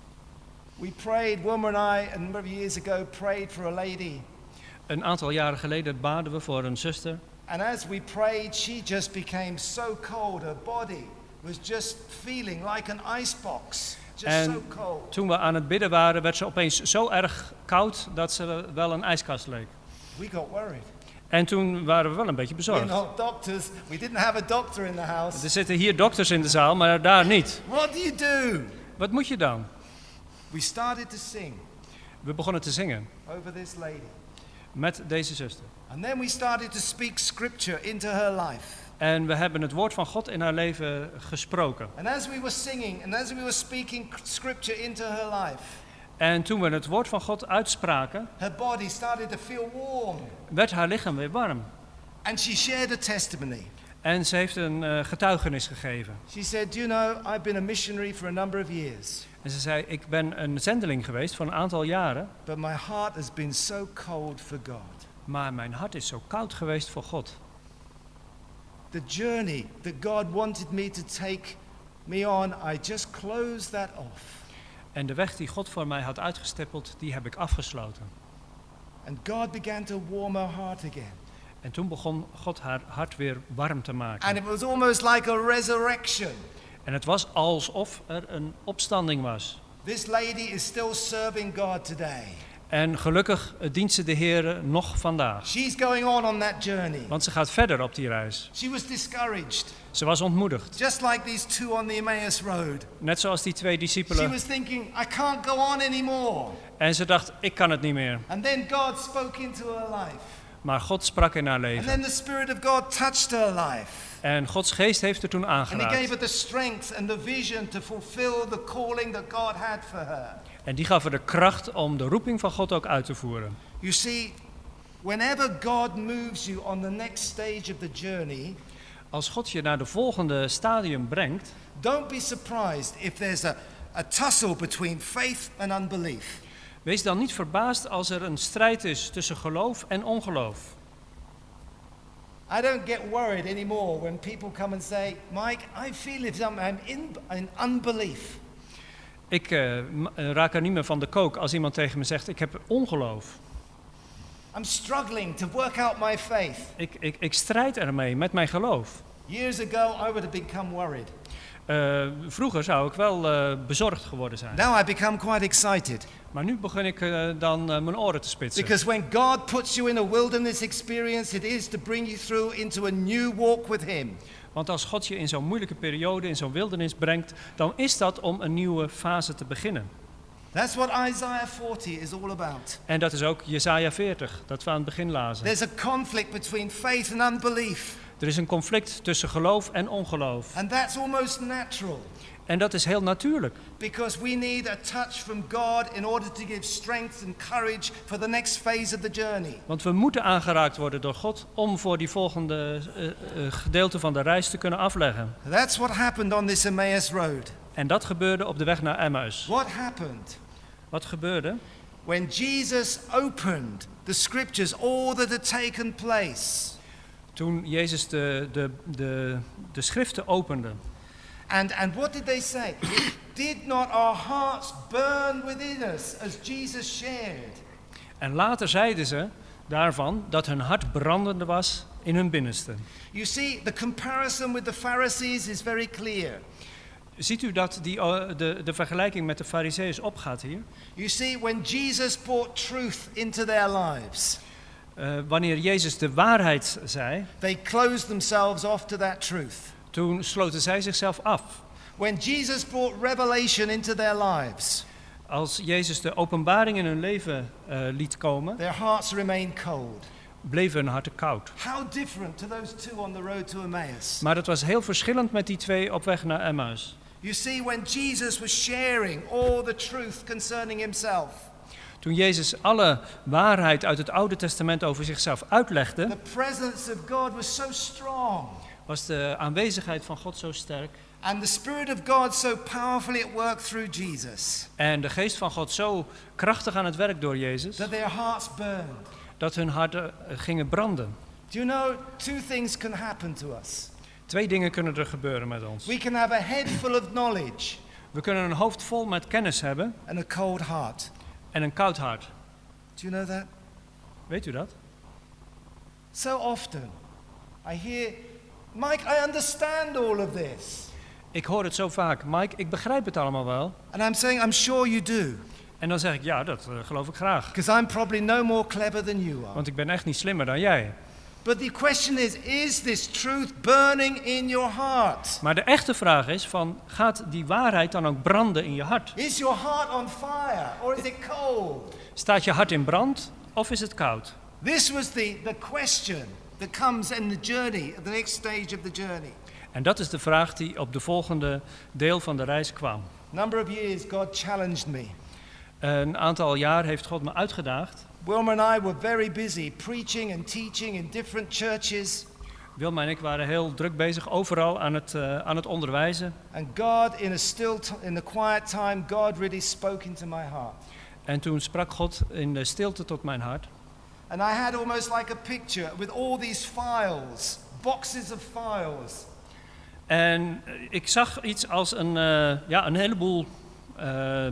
We prayed, Wilma and I, a number of years ago, prayed for a lady. Een aantal jaren geleden baden we voor een zuster. And as we prayed, she just became so cold. Her body was just feeling like an icebox. Just En so cold. toen we aan het bidden waren, werd ze opeens zo erg koud dat ze wel een ijskast leek. We got worried. En toen waren we wel een beetje We're bezorgd. not doctors. We didn't have a doctor in the house. Er zitten hier dokters in de zaal, maar daar niet. What do you do? Wat moet je dan? We started to sing We begonnen te zingen over this lady. met deze zuster. And then we started to speak scripture into her life. En we hebben het woord van God in haar leven gesproken. And as we were singing and as we were speaking scripture into her life, En toen we het woord van God uitspraken, her body started to feel warm. werd haar lichaam weer warm. And she shared a testimony. En ze heeft een uh, getuigenis gegeven. She said, "You know, I've been a missionary for a number of years, En ze zei, ik ben een zendeling geweest voor een aantal jaren, but my heart has been so cold for God." maar mijn hart is zo koud geweest voor God. The journey that God wanted me to take me on, I just closed that off. En de weg die God voor mij had uitgestippeld, die heb ik afgesloten. And God began to warm her heart again. En toen begon God haar hart weer warm te maken. And it was almost like a resurrection. En het was alsof er een opstanding was. This lady is still serving God today. En gelukkig dient ze de Heer nog vandaag. She's going on on that journey. Want ze gaat verder op die reis. She was discouraged, Ze was ontmoedigd. just like these two on the Emmaus Road. Net zoals die twee She discipelen. was thinking, I can't go on anymore. En ze dacht, ik kan het niet meer. And then God spoke into her life. Maar God sprak in haar And leven. then the Spirit of God touched her life. En Gods geest heeft er toen And He gave aangeraakt. her the strength and the vision to fulfill the calling that God had for her. En die gaf haar de kracht om de roeping van God ook uit te voeren. You see, whenever God moves you on the next stage of the journey, Als God je naar de volgende stadium brengt, don't be surprised if there's a, a tussle between faith and unbelief. wees dan niet verbaasd als er een strijd is tussen geloof en ongeloof. I don't get worried anymore when people come and say, Mike, I feel as I'm I'm in, in unbelief. Ik uh, m- uh, raak er niet meer van de kook als iemand tegen me zegt, ik heb ongeloof. I'm struggling to work out my faith. Ik, ik, ik strijd ermee met mijn geloof. Years ago, I would have become worried. Uh, vroeger zou ik wel uh, bezorgd geworden zijn. Now I become quite excited. Maar nu begin ik uh, dan uh, mijn oren te spitsen. Because when God puts you in a wilderness experience, it is to bring you through into a new walk with Him. Want als God je in zo'n moeilijke periode, in zo'n wildernis brengt, dan is dat om een nieuwe fase te beginnen. That's what Isaiah forty is all about. En dat is ook Jesaja veertig, dat we aan het begin lazen. There's a conflict between faith and unbelief. Er is een conflict tussen geloof en ongeloof. And that's almost natural. En dat is heel natuurlijk. Because we need a touch from God in order to give strength and courage for the next phase of the journey. Want we moeten aangeraakt worden door God om voor die volgende uh, uh, gedeelte van de reis te kunnen afleggen. That's what happened on this Emmaus road. En dat gebeurde op de weg naar Emmaus. What happened? Wat gebeurde? When Jesus opened the scriptures, all that had taken place. Toen Jezus de, de, de, de schriften opende. And, and what did they say? Did not our hearts burn within us as Jesus shared? En later zeiden ze daarvan dat hun hart brandende was in hun binnenste. You see, the comparison with the Pharisees is very clear. Ziet u dat die, uh, de, de vergelijking met de Farizeeërs opgaat hier? You see, when Jesus brought truth into their lives, Uh, wanneer Jezus de waarheid zei, they closed themselves off to that truth. toen sloten zij zichzelf af. When Jesus brought revelation into their lives, Als Jezus de openbaring in hun leven uh, liet komen, their hearts remained cold. bleven hun harten koud. How different to those two on the road to Emmaus. Maar dat was heel verschillend met die twee op weg naar Emmaus. You see, when Jesus was sharing all the truth concerning himself, Toen Jezus alle waarheid uit het Oude Testament over zichzelf uitlegde, the presence of God was so strong, was de aanwezigheid van God zo sterk and the Spirit of God so powerfully at work through Jesus, en de geest van God zo krachtig aan het werk door Jezus, that their hearts burned. dat hun harten uh, gingen branden. Do you know, two things can happen to us. Twee dingen kunnen er gebeuren met ons. We can have a head full of knowledge We kunnen een hoofd vol met kennis hebben and a cold heart. en een koud hart. Do you know that? Weet u dat? So often I hear, Mike, I understand all of this. Ik hoor het zo vaak. Mike, ik begrijp het allemaal wel. And I'm saying, I'm sure you do. En dan zeg ik, ja, dat uh, geloof ik graag. Because I'm probably no more clever than you are. Want ik ben echt niet slimmer dan jij. But the question is, is this truth burning in your heart? Maar de echte vraag is van, gaat die waarheid dan ook branden in je hart? Is your heart on fire or is it cold? Staat je hart in brand of is het koud? This was the, the question that comes in the journey, the next stage of the journey. En dat is de vraag die op de volgende deel van de reis kwam. Number of years God challenged me. Een aantal jaar heeft God me uitgedaagd. Wilma and I were very busy preaching and teaching in different churches. Wilma en ik waren heel druk bezig, overal aan het, uh, aan het onderwijzen. And God, in a still, t- in the quiet time, God really spoke into my heart. En toen sprak God in de stilte tot mijn hart. And I had almost like a picture with all these files, boxes of files. En ik zag iets als een, uh, ja, een heleboel uh,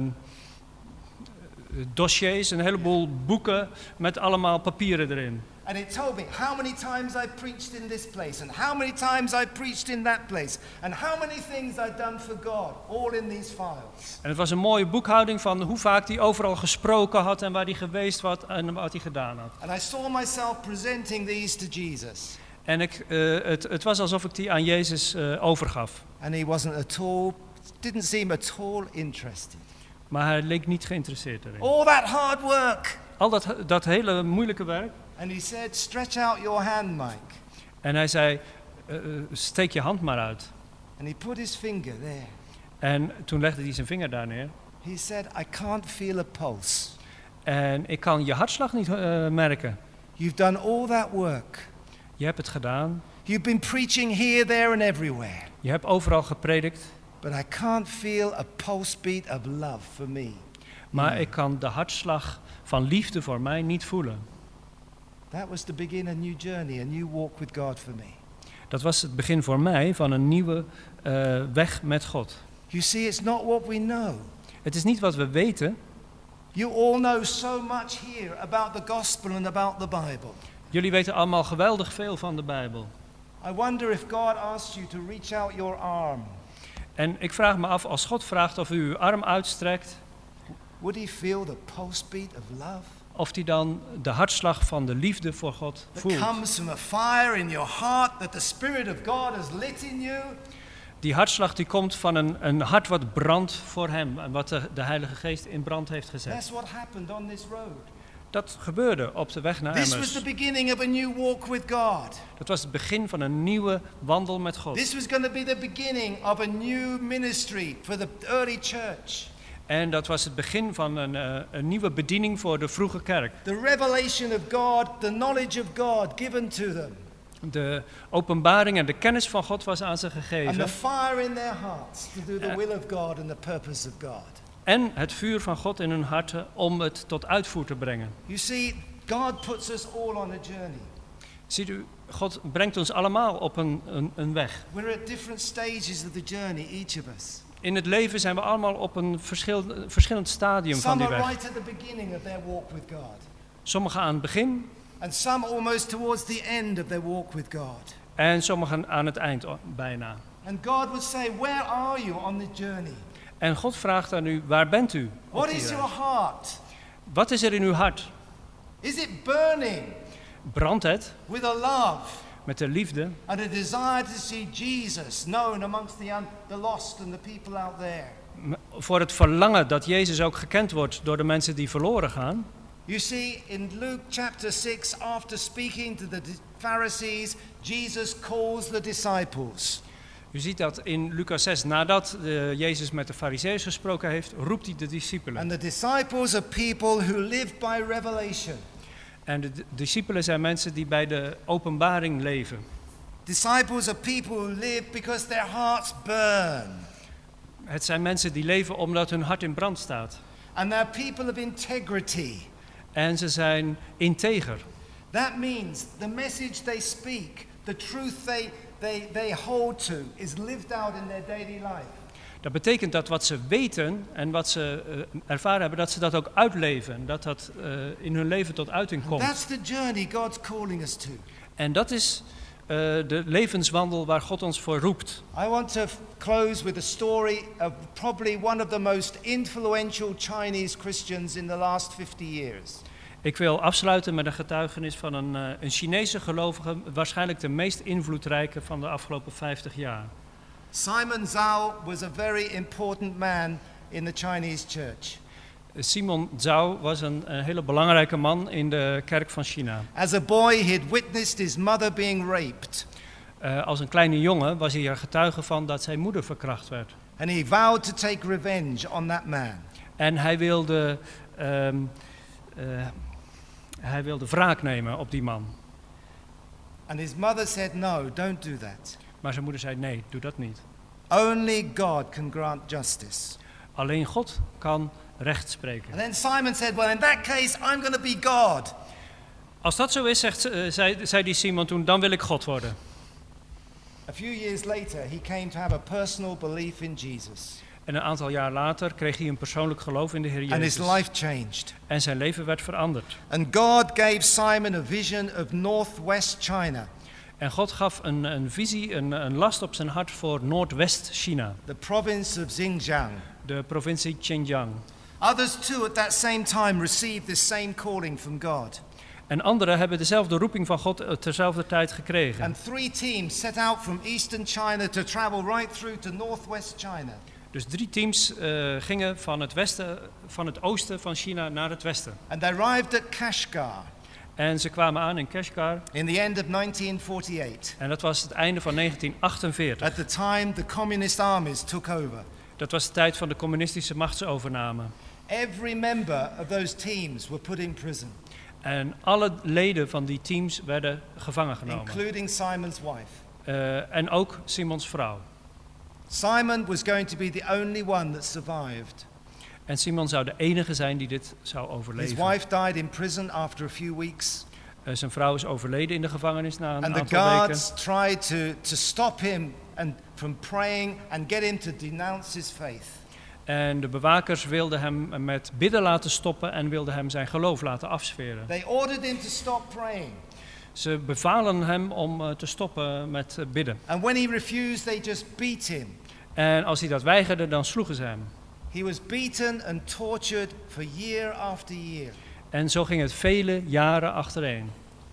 dossiers, een heleboel boeken met allemaal papieren erin. And it told me how many times I preached in this place, and how many times I preached in that place, and how many things I'd done for God, all in these files. En het was een mooie boekhouding van hoe vaak hij overal gesproken had en waar hij geweest was en wat hij gedaan had. And I saw myself presenting these to Jesus. En ik, uh, het, het was alsof ik die aan Jezus uh, overgaf. And he wasn't at all, didn't seem at all interested. Maar hij leek niet geïnteresseerd erin. All that hard work. Al dat, dat hele moeilijke werk. And he said, stretch out your hand, Mike. En hij zei, uh, steek je hand maar uit. And he put his finger there. En toen legde hij zijn vinger daar neer. He said, I can't feel a pulse. En ik kan je hartslag niet uh, merken. You've done all that work. Je hebt het gedaan. You've been preaching here, there and everywhere. Je hebt overal gepredikt. But I can't feel a pulse beat of love for me. Maar ik kan de hartslag van liefde voor mij niet voelen. That was to begin a new journey, a new walk with God for me. Dat was het begin voor mij van een nieuwe uh, weg met God. You see, it's not what we know. Het is niet wat we weten. You all know so much here about the gospel and about the Bible. Jullie weten allemaal geweldig veel van de Bijbel. I wonder if God asks you to reach out your arm. En ik vraag me af, als God vraagt of u uw arm uitstrekt, Would he feel the pulse beat of love? of hij dan de hartslag van de liefde voor God That voelt. comes from a fire in your heart that the Spirit of God has lit in you. Die hartslag die komt van een, een hart wat brandt voor hem en wat de, de Heilige Geest in brand heeft gezet. That's what happened on this road. Dat gebeurde op de weg naar This was Emmaus. the beginning of a new walk with God. Dat was het begin van een nieuwe wandel met God. This was going to be the beginning of a new ministry for the early church. En dat was het begin van een, uh, een nieuwe bediening voor de vroege kerk. The revelation of God, the knowledge of God given to them. De openbaring en de kennis van God was aan ze And the gegeven. fire in their hearts to do the Ja. will of God and the purpose of God. En het vuur van God in hun harten om het tot uitvoer te brengen. You see, God puts us all on a journey. Ziet u, God brengt ons allemaal op een, een, een weg. We're at different stages of the journey, each of us. In het leven zijn we allemaal op een verschil, verschillend stadium van Some die are weg. right at the beginning of their walk with God. Sommigen aan het begin And some almost towards the end of their walk with God. en sommigen aan het eind o- bijna. And God would say, where are you on the journey? En God vraagt aan u, waar bent u? op What die is reis? your heart? Wat is er in uw hart? Is it burning Brandt het with a love met de liefde and a desire to see Jesus known amongst the, un- the lost and the people out there? m- voor het verlangen dat Jezus ook gekend wordt door de mensen die verloren gaan? You see, in Luke chapter six, after speaking to the di- Pharisees, Jesus calls the disciples. U ziet dat in Lucas zes, nadat uh, Jezus met de Farizeeërs gesproken heeft, roept hij de discipelen. And the disciples are people who live by revelation. En de d- discipelen zijn mensen die bij de openbaring leven. Disciples are people who live because their hearts burn. Het zijn mensen die leven omdat hun hart in brand staat. And they're people of integrity. En ze zijn integer. That means the message they speak, the truth they, they, they hold to, is lived out in their daily life. Dat betekent dat wat ze weten en wat ze uh, ervaren hebben, dat ze dat ook uitleven. Dat dat uh, in hun leven tot uiting komt. That's the journey God's calling us to. En dat is uh, de levenswandel waar God ons voor roept. I want to f- close with a story of probably one of the most influential Chinese Christians in the last fifty years. Ik wil afsluiten met een getuigenis van een, uh, een Chinese gelovige, waarschijnlijk de meest invloedrijke van de afgelopen vijftig jaar. Simon Zhao was a very important man in the Chinese church. Simon Zhao was een, een hele belangrijke man in de kerk van China. As a boy, he had witnessed his mother being raped, Uh, als een kleine jongen was hij er getuige van dat zijn moeder verkracht werd. and he vowed to take revenge on that man. En hij wilde, um, uh, hij wilde wraak nemen op die man. And his mother said, "No, don't do that. Maar zijn moeder zei, nee, doe dat niet. Only God can grant justice." Alleen God kan recht spreken. And then Simon said, "Well, in that case, I'm going to be God." Als dat zo is, zegt, uh, zei, zei die Simon toen, dan wil ik God worden. A few years later, he came to have a personal belief in Jesus, En een aantal jaar later kreeg hij een persoonlijk geloof in de Heer and his Jezus. life changed. En zijn leven werd veranderd. And God gave Simon a vision of northwest China, En God gaf een, een visie, een, een last op zijn hart voor Noordwest-China. the province of Xinjiang. De provincie Xinjiang. Others too at that same time received this same calling from God. En anderen hebben dezelfde roeping van God uh, terzelfde tijd gekregen. And three teams set out from eastern China to travel right through to northwest China. Dus drie teams uh, gingen van het, westen, van het oosten van China naar het westen. And they arrived at Kashgar En ze kwamen aan in Kashgar. in the end of nineteen forty-eight. En dat was het einde van negentien achtenveertig. At the time the communist armies took over. Dat was de tijd van de communistische machtsovername. Every member of those teams were put in prison, En alle leden van die teams werden gevangen genomen. including Simon's wife. Uh, en ook Simons vrouw. Simon was going to be the only one that survived. En Simon zou de enige zijn die dit zou His overleven. wife died in prison after a few weeks, Uh, zijn vrouw is overleden in de gevangenis na een and the aantal weken. guards tried to, to stop him and from praying and get him to denounce his faith. En de bewakers wilden hem met bidden laten stoppen en wilden hem zijn geloof laten afsferen. They ordered him to stop praying, Ze bevalen hem om uh, te stoppen met uh, bidden. and when he refused, they just beat him. En als hij dat weigerde, dan sloegen ze hem. He was beaten and tortured for year after year. En zo ging het vele jaren achtereen.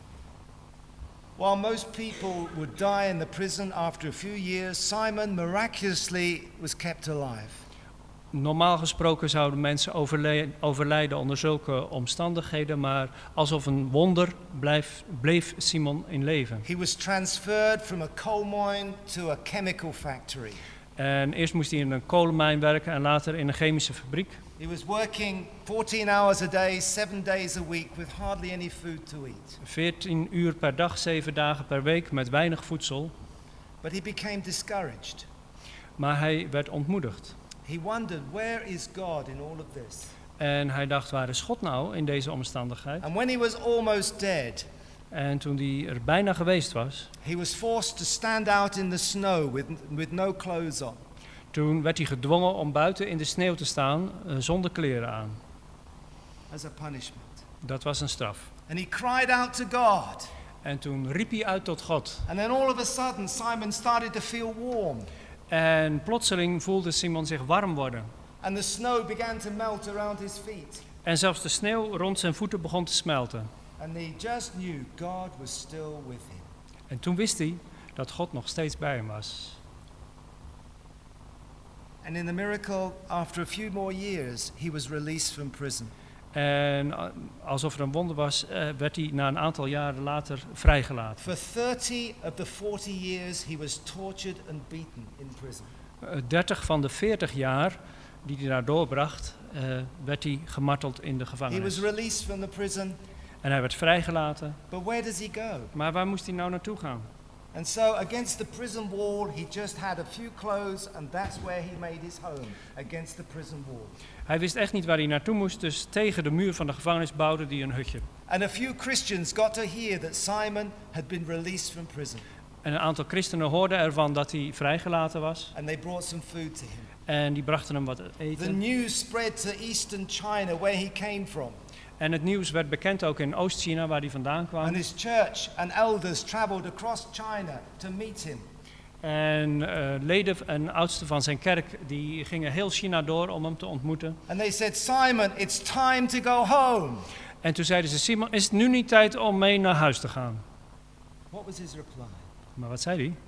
While most people would die in the prison after a few years, Simon miraculously was kept alive. Normaal gesproken zouden mensen overle- overlijden onder zulke omstandigheden, maar alsof een wonder blijf, bleef Simon in leven. He was transferred from a coal mine to a chemical factory. En eerst moest hij in een kolenmijn werken en later in een chemische fabriek. He was working fourteen hours a day, seven days a week, with hardly any food to eat. veertien uur per dag, zeven dagen per week met weinig voedsel. But he became discouraged. Maar hij werd ontmoedigd. He wondered, where is God in all of this? En hij dacht, waar is God nou in deze omstandigheid? And when he was almost dead, En toen hij er bijna geweest was, he was forced to stand out in the snow with, with no clothes on. toen werd hij gedwongen om buiten in de sneeuw te staan uh, zonder kleren aan. As a punishment. Dat was een straf. And he cried out to God. En toen riep hij uit tot God. And then all of a sudden, Simon started to feel warm. En plotseling voelde Simon zich warm worden. And the snow began to melt around his feet. En zelfs de sneeuw rond zijn voeten begon te smelten. And he just knew God was still with him. En toen wist hij dat God nog steeds bij hem was. And in the miracle, after a few more years, he was released from prison. En uh, alsof er een wonder was, uh, werd hij na een aantal jaren later vrijgelaten. For thirty of the forty years, he was tortured and beaten in prison. Uh, dertig van de veertig jaar die hij daar doorbracht, uh, werd hij gemarteld in de He gevangenis. was released from the prison, En hij werd vrijgelaten. but where does he go? Maar waar moest hij nou naartoe gaan? And so against the prison wall, he just had a few clothes, and that's where he made his home, against the prison wall. Hij wist echt niet waar hij naartoe moest, dus tegen de muur van de gevangenis bouwde hij een hutje. And a few Christians got to hear that Simon had been released from prison, En een aantal christenen hoorden ervan dat hij vrijgelaten was. and they brought some food to him. En die brachten hem wat The eten. news spread to eastern China, where he came from, En het nieuws werd bekend ook in Oost-China, waar hij vandaan kwam. and his church and elders traveled across China to meet him. En uh, leden en oudsten van zijn kerk die gingen heel China door om hem te ontmoeten. And they said, Simon, it's time to go home. En toen zeiden ze, Simon, is het nu niet tijd om mee naar huis te gaan? What was his reply? Maar wat zei hij?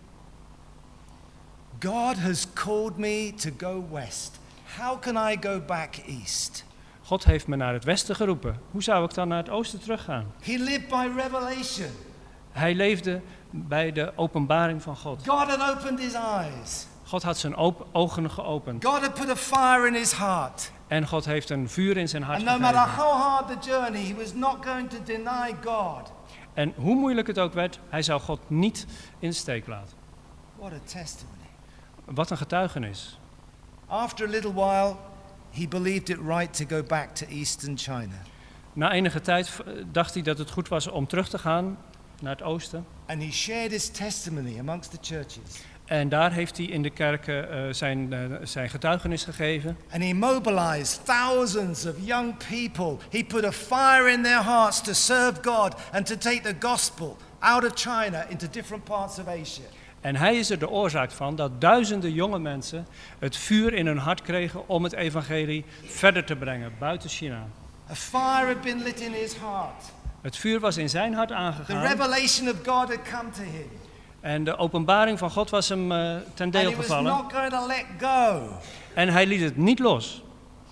God has called me to go west. How can I go back east? God heeft me naar het westen geroepen. Hoe zou ik dan naar het oosten teruggaan? He lived by revelation. Hij leefde bij de openbaring van God. God had opened his eyes. God had zijn op- ogen geopend. God had put a fire in his heart. En God heeft een vuur in zijn hart And no matter gegeven. how hard the journey, he was not going to deny God. En hoe moeilijk het ook werd, hij zou God niet in de steek laten. What a testimony. Wat een getuigenis. After a little while, he believed it right to go back to eastern China. Na enige tijd v- dacht hij dat het goed was om terug te gaan naar het oosten. And he shared his testimony amongst the churches. En daar heeft hij in de kerken uh, zijn, uh, zijn getuigenis gegeven. And he mobilized thousands of young people. He put a fire in their hearts to serve God and to take the gospel out of China into different parts of Asia. En hij is er de oorzaak van dat duizenden jonge mensen het vuur in hun hart kregen om het evangelie verder te brengen buiten China. A fire had been lit in his heart. Het vuur was in zijn hart The aangegaan revelation of God had come to him. en de openbaring van God was hem uh, ten And deel he was gevallen. not going to let go. En hij liet het niet los.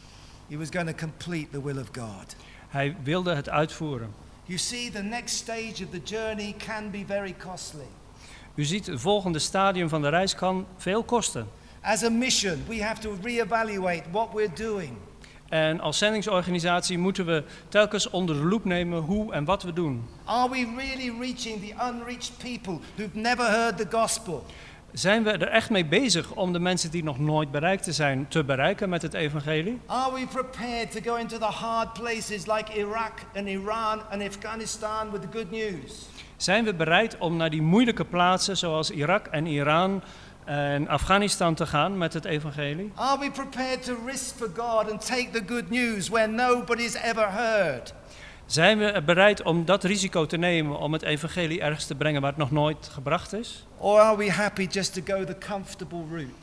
He was going to complete the will of God. Hij wilde het uitvoeren. You see, the next stage of the journey can be very costly. U ziet, het volgende stadium van de reis kan veel kosten. As a mission, we have to reevaluate what we're doing. En als zendingsorganisatie moeten we telkens onder de loep nemen hoe en wat we doen. Are we really reaching the unreached people who've never heard the gospel? Zijn we er echt mee bezig om de mensen die nog nooit bereikt zijn te bereiken met het evangelie? Are we prepared to go into the hard places like Iraq and Iran and Afghanistan with the good news? Zijn we bereid om naar die moeilijke plaatsen zoals Irak en Iran en Afghanistan te gaan met het evangelie? Are we prepared to risk for God and take the good news where nobody's ever heard? Zijn we bereid om dat risico te nemen om het evangelie ergens te brengen waar het nog nooit gebracht is? Or are we happy just to go the comfortable route?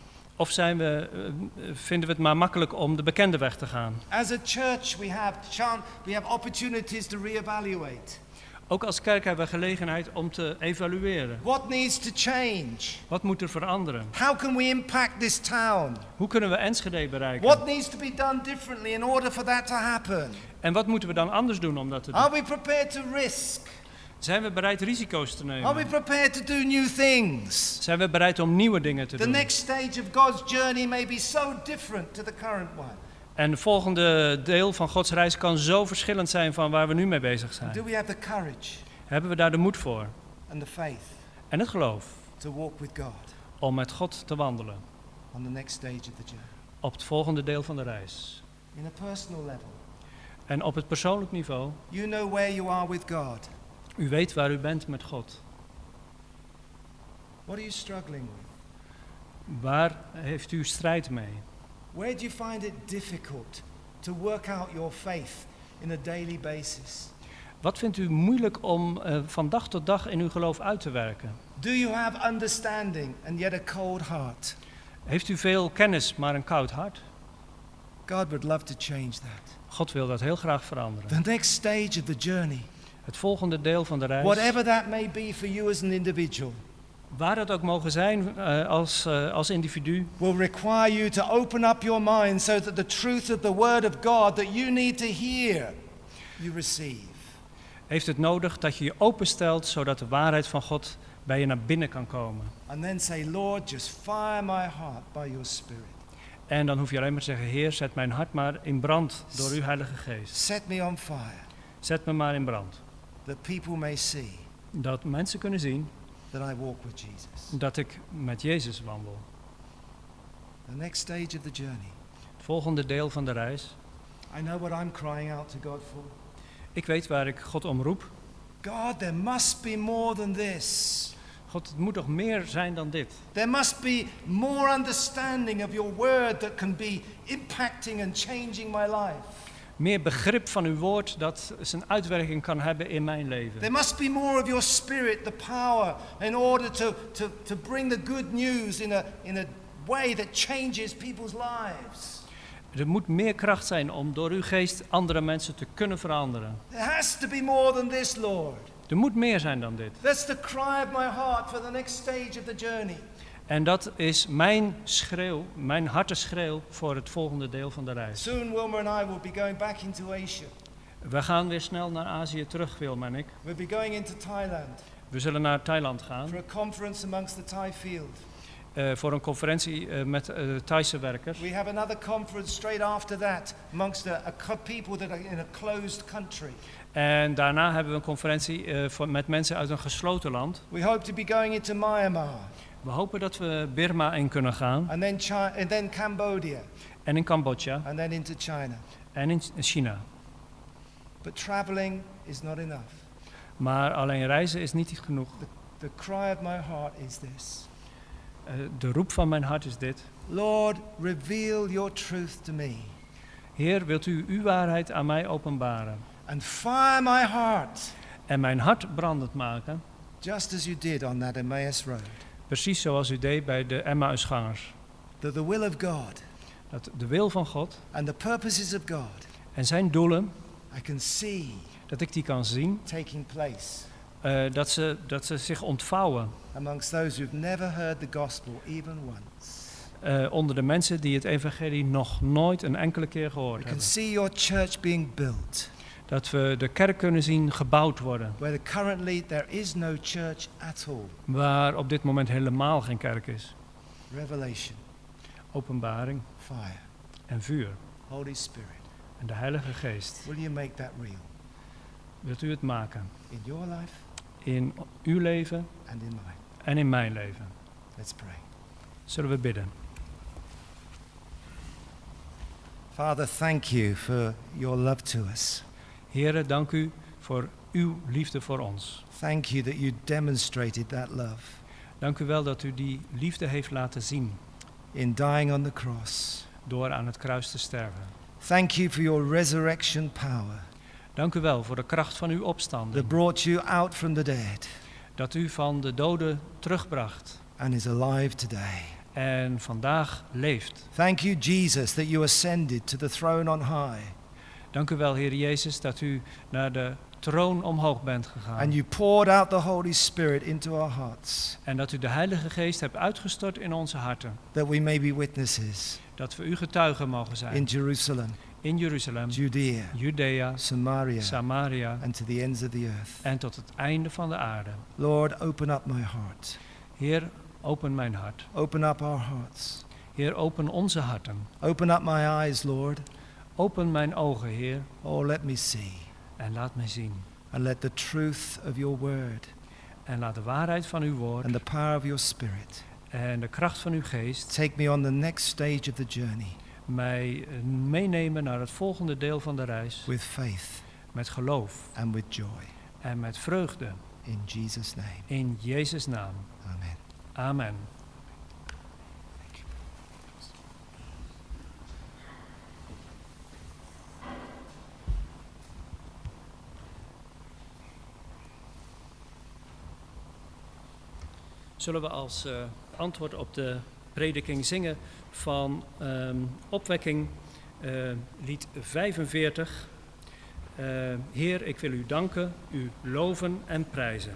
Of zijn we, uh, vinden we het maar makkelijk om de bekende weg te gaan? As a church, we have chan- we have opportunities to reevaluate. Ook als kerk hebben we gelegenheid om te evalueren. What needs to change? Wat moet er veranderen? How can we impact this town? Hoe kunnen we Enschede bereiken? What needs to be done differently in order for that to happen? En wat moeten we dan anders doen om dat te doen? Are we prepared to risk? Zijn we bereid risico's te Are we nemen? prepared to do new things? Zijn we bereid om nieuwe dingen te The doen? next stage of God's journey may be so different to the current one. En het volgende deel van Gods reis kan zo verschillend zijn van waar we nu mee bezig zijn. Do we have the courage Hebben we daar de moed voor and the faith en het geloof to walk with God om met God te wandelen on the next stage of the journey? op het volgende deel van de reis? In a personal level, En op het persoonlijk niveau, you know where you are with God. u weet waar u bent met God. What are you struggling with? Waar heeft u strijd mee? Where do you find it difficult to work out your faith in a daily basis? Wat vindt u moeilijk om uh, van dag tot dag in uw geloof uit te werken? Do you have understanding and yet a cold heart? Heeft u veel kennis, maar een koud hart? God would love to change that. God wil dat heel graag veranderen. The next stage of the journey, Het volgende deel van de reis, whatever that may be for you as an individual, waar dat ook mogen zijn uh, als, uh, als individu, will require you to open up your mind so that the truth of the word of God that you need to hear, you receive. heeft het nodig dat je je openstelt zodat de waarheid van God bij je naar binnen kan komen. And then say, Lord, just fire my heart by your spirit. En dan hoef je alleen maar te zeggen, Heer, zet mijn hart maar in brand door uw Heilige Geest. Set me on fire, Zet me maar in brand. that people may see Dat mensen kunnen zien that I walk with Jesus. dat ik met Jezus wandel. The next stage of the journey. Het volgende deel van de reis. I know what I'm crying out to God for. Ik weet waar ik God om roep. God, there must be more than this. God, het moet toch meer zijn dan dit. There must be more understanding of your word that can be impacting and changing my life. Meer begrip van uw woord dat zijn uitwerking kan hebben in mijn There leven. must be more of your spirit, the power, in order to, to, to bring the good news in a, in a way that changes people's lives. Er moet meer kracht zijn om door uw geest andere mensen te kunnen veranderen. There has to be more than this, Lord. Er moet meer zijn dan dit. That's the cry of my heart for the next stage of the journey. En dat is mijn schreeuw, mijn hartenschreeuw voor het volgende deel van de reis. Soon Wilma and I will be going back into Asia. We gaan weer snel naar Azië terug, Wilma en ik. We'll be going into Thailand We zullen naar Thailand gaan for a conference amongst the Thai field. uh, voor een conferentie uh, met uh, Thaise werkers. We have another conference straight after that amongst a, a co- people that are in a closed country. En daarna hebben we een conferentie uh, voor, met mensen uit een gesloten land. We hope to be going into Myanmar We hopen dat we Birma in kunnen gaan. and then Chi- and then Cambodia En in Cambodja. and then into China. En in China. But traveling is not enough. Maar alleen reizen is niet genoeg. The cry of my heart is this. Uh, de roep van mijn hart is dit. Lord, reveal your truth to me Heer, wilt u uw waarheid aan mij openbaren? and fire my heart En mijn hart brandend maken. just as you did on that Emmaus road. Precies zoals u deed bij de Emmausgangers. That the will of God Dat de wil van God and the purposes of God, en zijn doelen, I can see dat ik die kan zien. taking place Uh, dat, ze, dat ze zich ontvouwen amongst those who've never heard the gospel even once. uh, onder de mensen die het evangelie nog nooit een enkele keer gehoord We can hebben. see your church being built, Dat we de kerk kunnen zien gebouwd worden. where currently there is no church at all. Waar op dit moment helemaal geen kerk is. Revelation, Openbaring fire, en vuur. Holy Spirit. En de Heilige Geest. Will you make that real Wilt u het maken? in your life In uw leven and in mine? en in mijn leven. Let's pray. Zullen we bidden. Father, thank you for your love to us. Heere, dank u voor uw liefde voor ons. Thank you that you demonstrated that love Dank u wel dat u die liefde heeft laten zien in dying on the cross. door aan het kruis te sterven. Thank you for your resurrection power Dank u wel voor de kracht van uw that opstanding. brought you out from the dead Dat u van de doden terugbracht and is alive today. en vandaag leeft. Thank you, Jesus, that you ascended to the throne on high Dank u wel, Heer Jezus, dat u naar de troon omhoog bent gegaan. And you poured out the Holy Spirit into our hearts, En dat u de Heilige Geest hebt uitgestort in onze harten. that we may be witnesses Dat we uw getuigen mogen zijn. in Jerusalem, In Jeruzalem, Judea, Judea, Samaria, Samaria and to the ends of the earth. en tot het einde van de aarde. Lord, open up my heart. Heer, open mijn hart. Open up our hearts. Heer, open onze harten. Open up my eyes, Lord. Open mijn ogen, Heer, Oh, let me see. en laat mij zien. And let the truth of your word En laat de waarheid van uw woord and the power of your spirit en de kracht van uw geest take me on the next stage of the journey mij meenemen naar het volgende deel van de reis. with faith Met geloof and with joy. en met vreugde. In Jesus' name. In Jezus' naam. Amen. Amen. Zullen we als uh, antwoord op de prediking zingen van um, opwekking, uh, lied vijfenveertig. Uh, Heer, ik wil u danken, u loven en prijzen.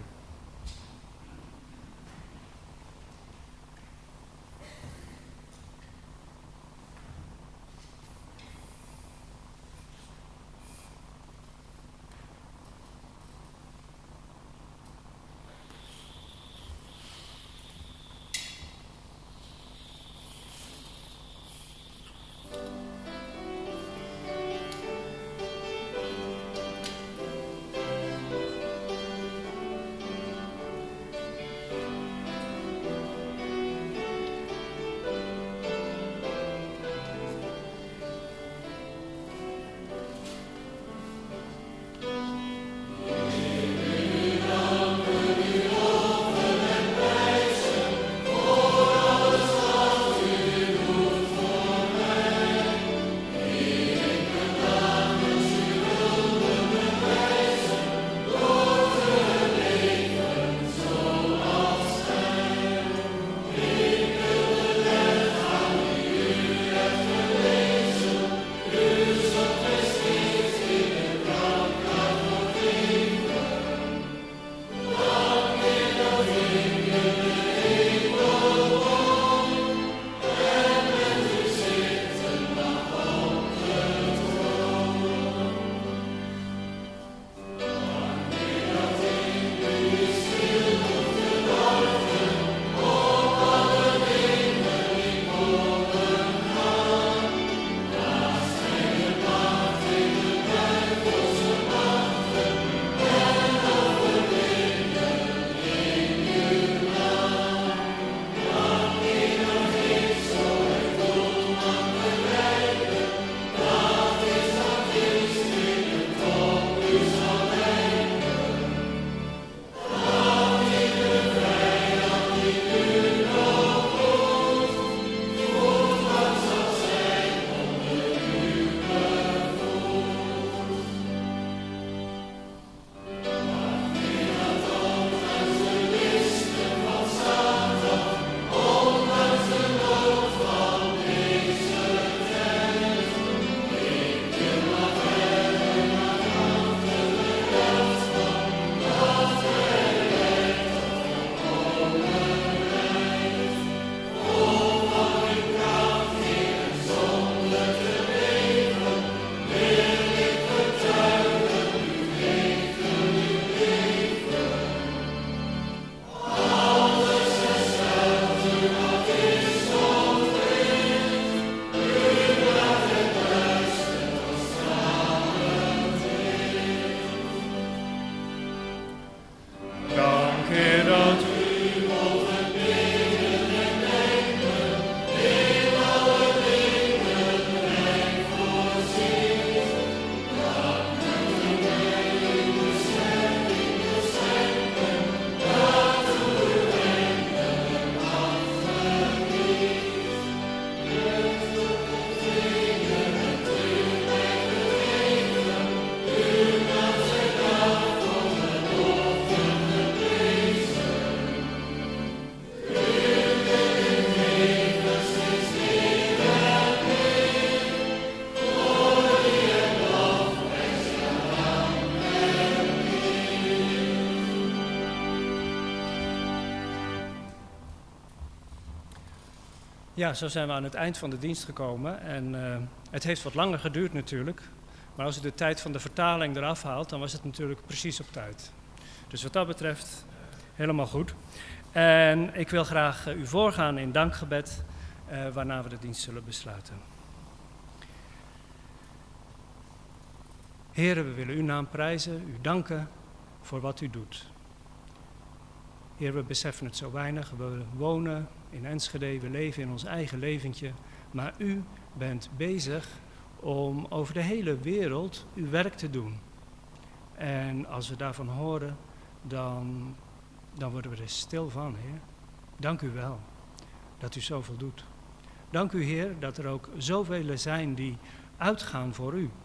Ja, zo zijn we aan het eind van de dienst gekomen. En uh, het heeft wat langer geduurd natuurlijk. Maar als u de tijd van de vertaling eraf haalt, dan was het natuurlijk precies op tijd. Dus wat dat betreft, helemaal goed. En ik wil graag uh, u voorgaan in dankgebed, uh, waarna we de dienst zullen besluiten. Heere, we willen uw naam prijzen, u danken voor wat u doet. Heer, we beseffen het zo weinig. We wonen in Enschede, we leven in ons eigen leventje. Maar u bent bezig om over de hele wereld uw werk te doen. En als we daarvan horen, dan, dan worden we er stil van, Heer. Dank u wel dat u zoveel doet. Dank u, Heer, dat er ook zoveel zijn die uitgaan voor u.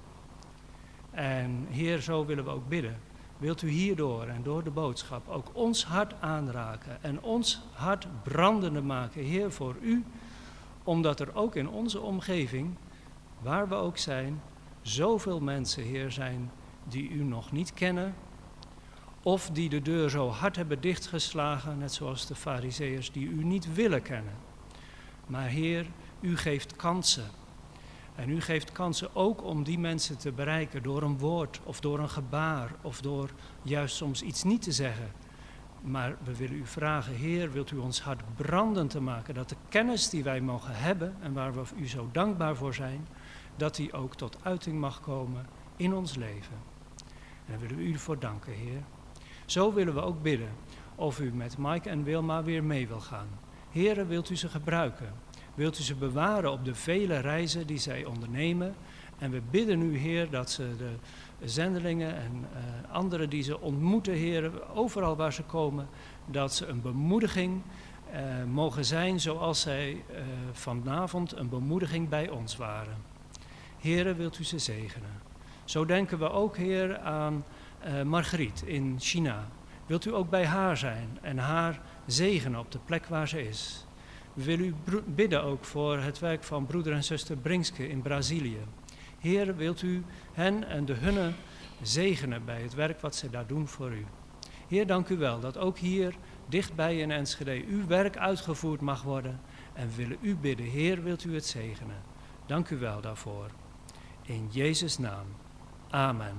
En Heer, zo willen we ook bidden. Wilt u hierdoor en door de boodschap ook ons hart aanraken en ons hart brandende maken, Heer, voor u, omdat er ook in onze omgeving, waar we ook zijn, zoveel mensen, Heer, zijn die u nog niet kennen, of die de deur zo hard hebben dichtgeslagen, net zoals de Farizeeërs, die u niet willen kennen. Maar Heer, u geeft kansen. En u geeft kansen ook om die mensen te bereiken door een woord of door een gebaar of door juist soms iets niet te zeggen. Maar we willen u vragen, Heer, wilt u ons hart brandend te maken, dat de kennis die wij mogen hebben en waar we u zo dankbaar voor zijn, dat die ook tot uiting mag komen in ons leven. En daar willen we u voor danken, Heer. Zo willen we ook bidden of u met Mike en Wilma weer mee wil gaan. Heer, wilt u ze gebruiken? Wilt u ze bewaren op de vele reizen die zij ondernemen? En we bidden u, Heer, dat ze de zendelingen en uh, anderen die ze ontmoeten, Heer, overal waar ze komen, dat ze een bemoediging uh, mogen zijn zoals zij uh, vanavond een bemoediging bij ons waren. Heer, wilt u ze zegenen? Zo denken we ook, Heer, aan uh, Margriet in China. Wilt u ook bij haar zijn en haar zegenen op de plek waar ze is? We willen u bidden ook voor het werk van broeder en zuster Bringske in Brazilië. Heer, wilt u hen en de hunne zegenen bij het werk wat zij daar doen voor u. Heer, dank u wel dat ook hier dichtbij in Enschede uw werk uitgevoerd mag worden. En we willen u bidden, Heer, wilt u het zegenen. Dank u wel daarvoor. In Jezus' naam. Amen.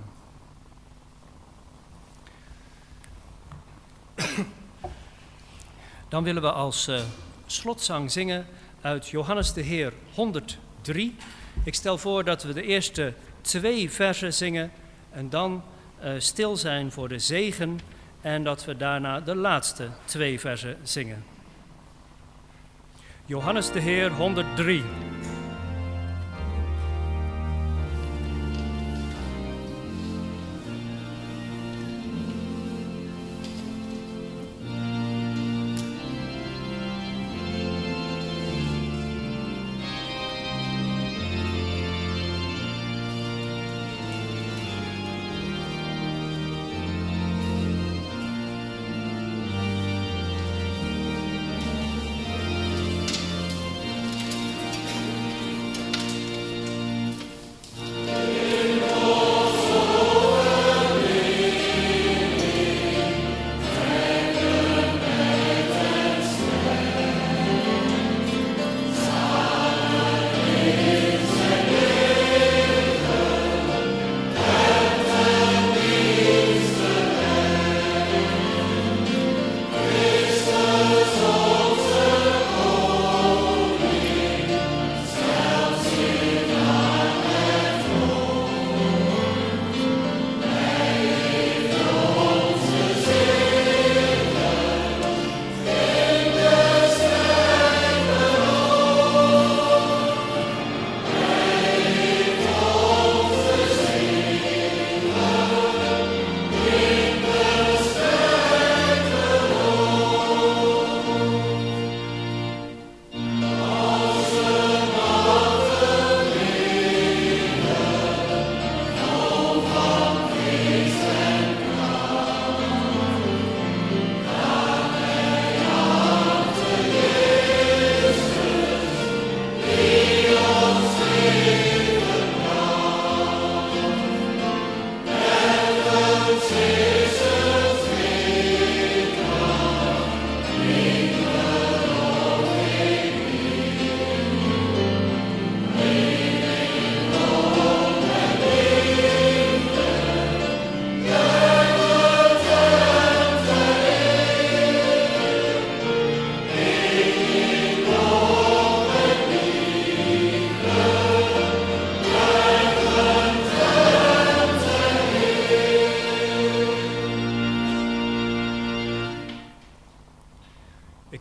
Dan willen we als uh, slotzang zingen uit Johannes de Heer honderddrie. Ik stel voor dat we de eerste twee versen zingen en dan uh, stil zijn voor de zegen en dat we daarna de laatste twee versen zingen. Johannes de Heer honderddrie.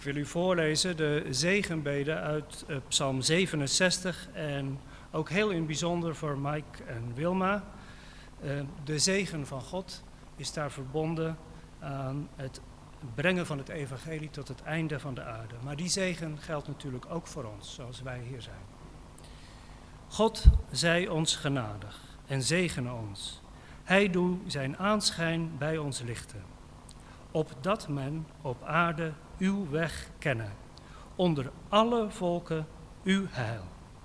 wil u voorlezen de zegenbeden uit uh, Psalm zevenenzestig en ook heel in het bijzonder voor Mike en Wilma. Uh, de zegen van God is daar verbonden aan het brengen van het evangelie tot het einde van de aarde. Maar die zegen geldt natuurlijk ook voor ons, zoals wij hier zijn. God zij ons genadig en zegene ons. Hij doet zijn aanschijn bij ons lichten. Opdat men op aarde uw weg kennen, onder alle volken uw heil.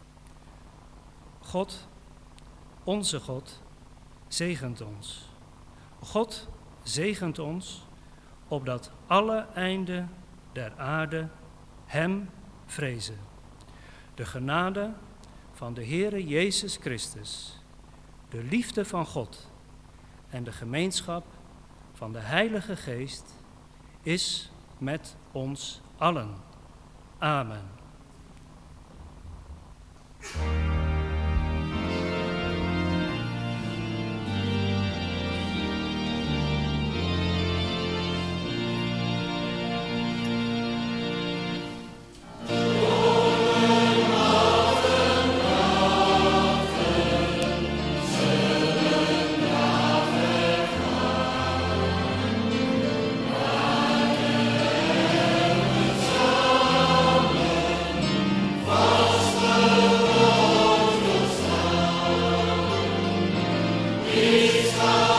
God, onze God, zegent ons. God zegent ons, opdat alle einden der aarde hem vrezen. De genade van de Heere Jezus Christus, de liefde van God en de gemeenschap van de Heilige Geest is met ons allen. Amen. Peace.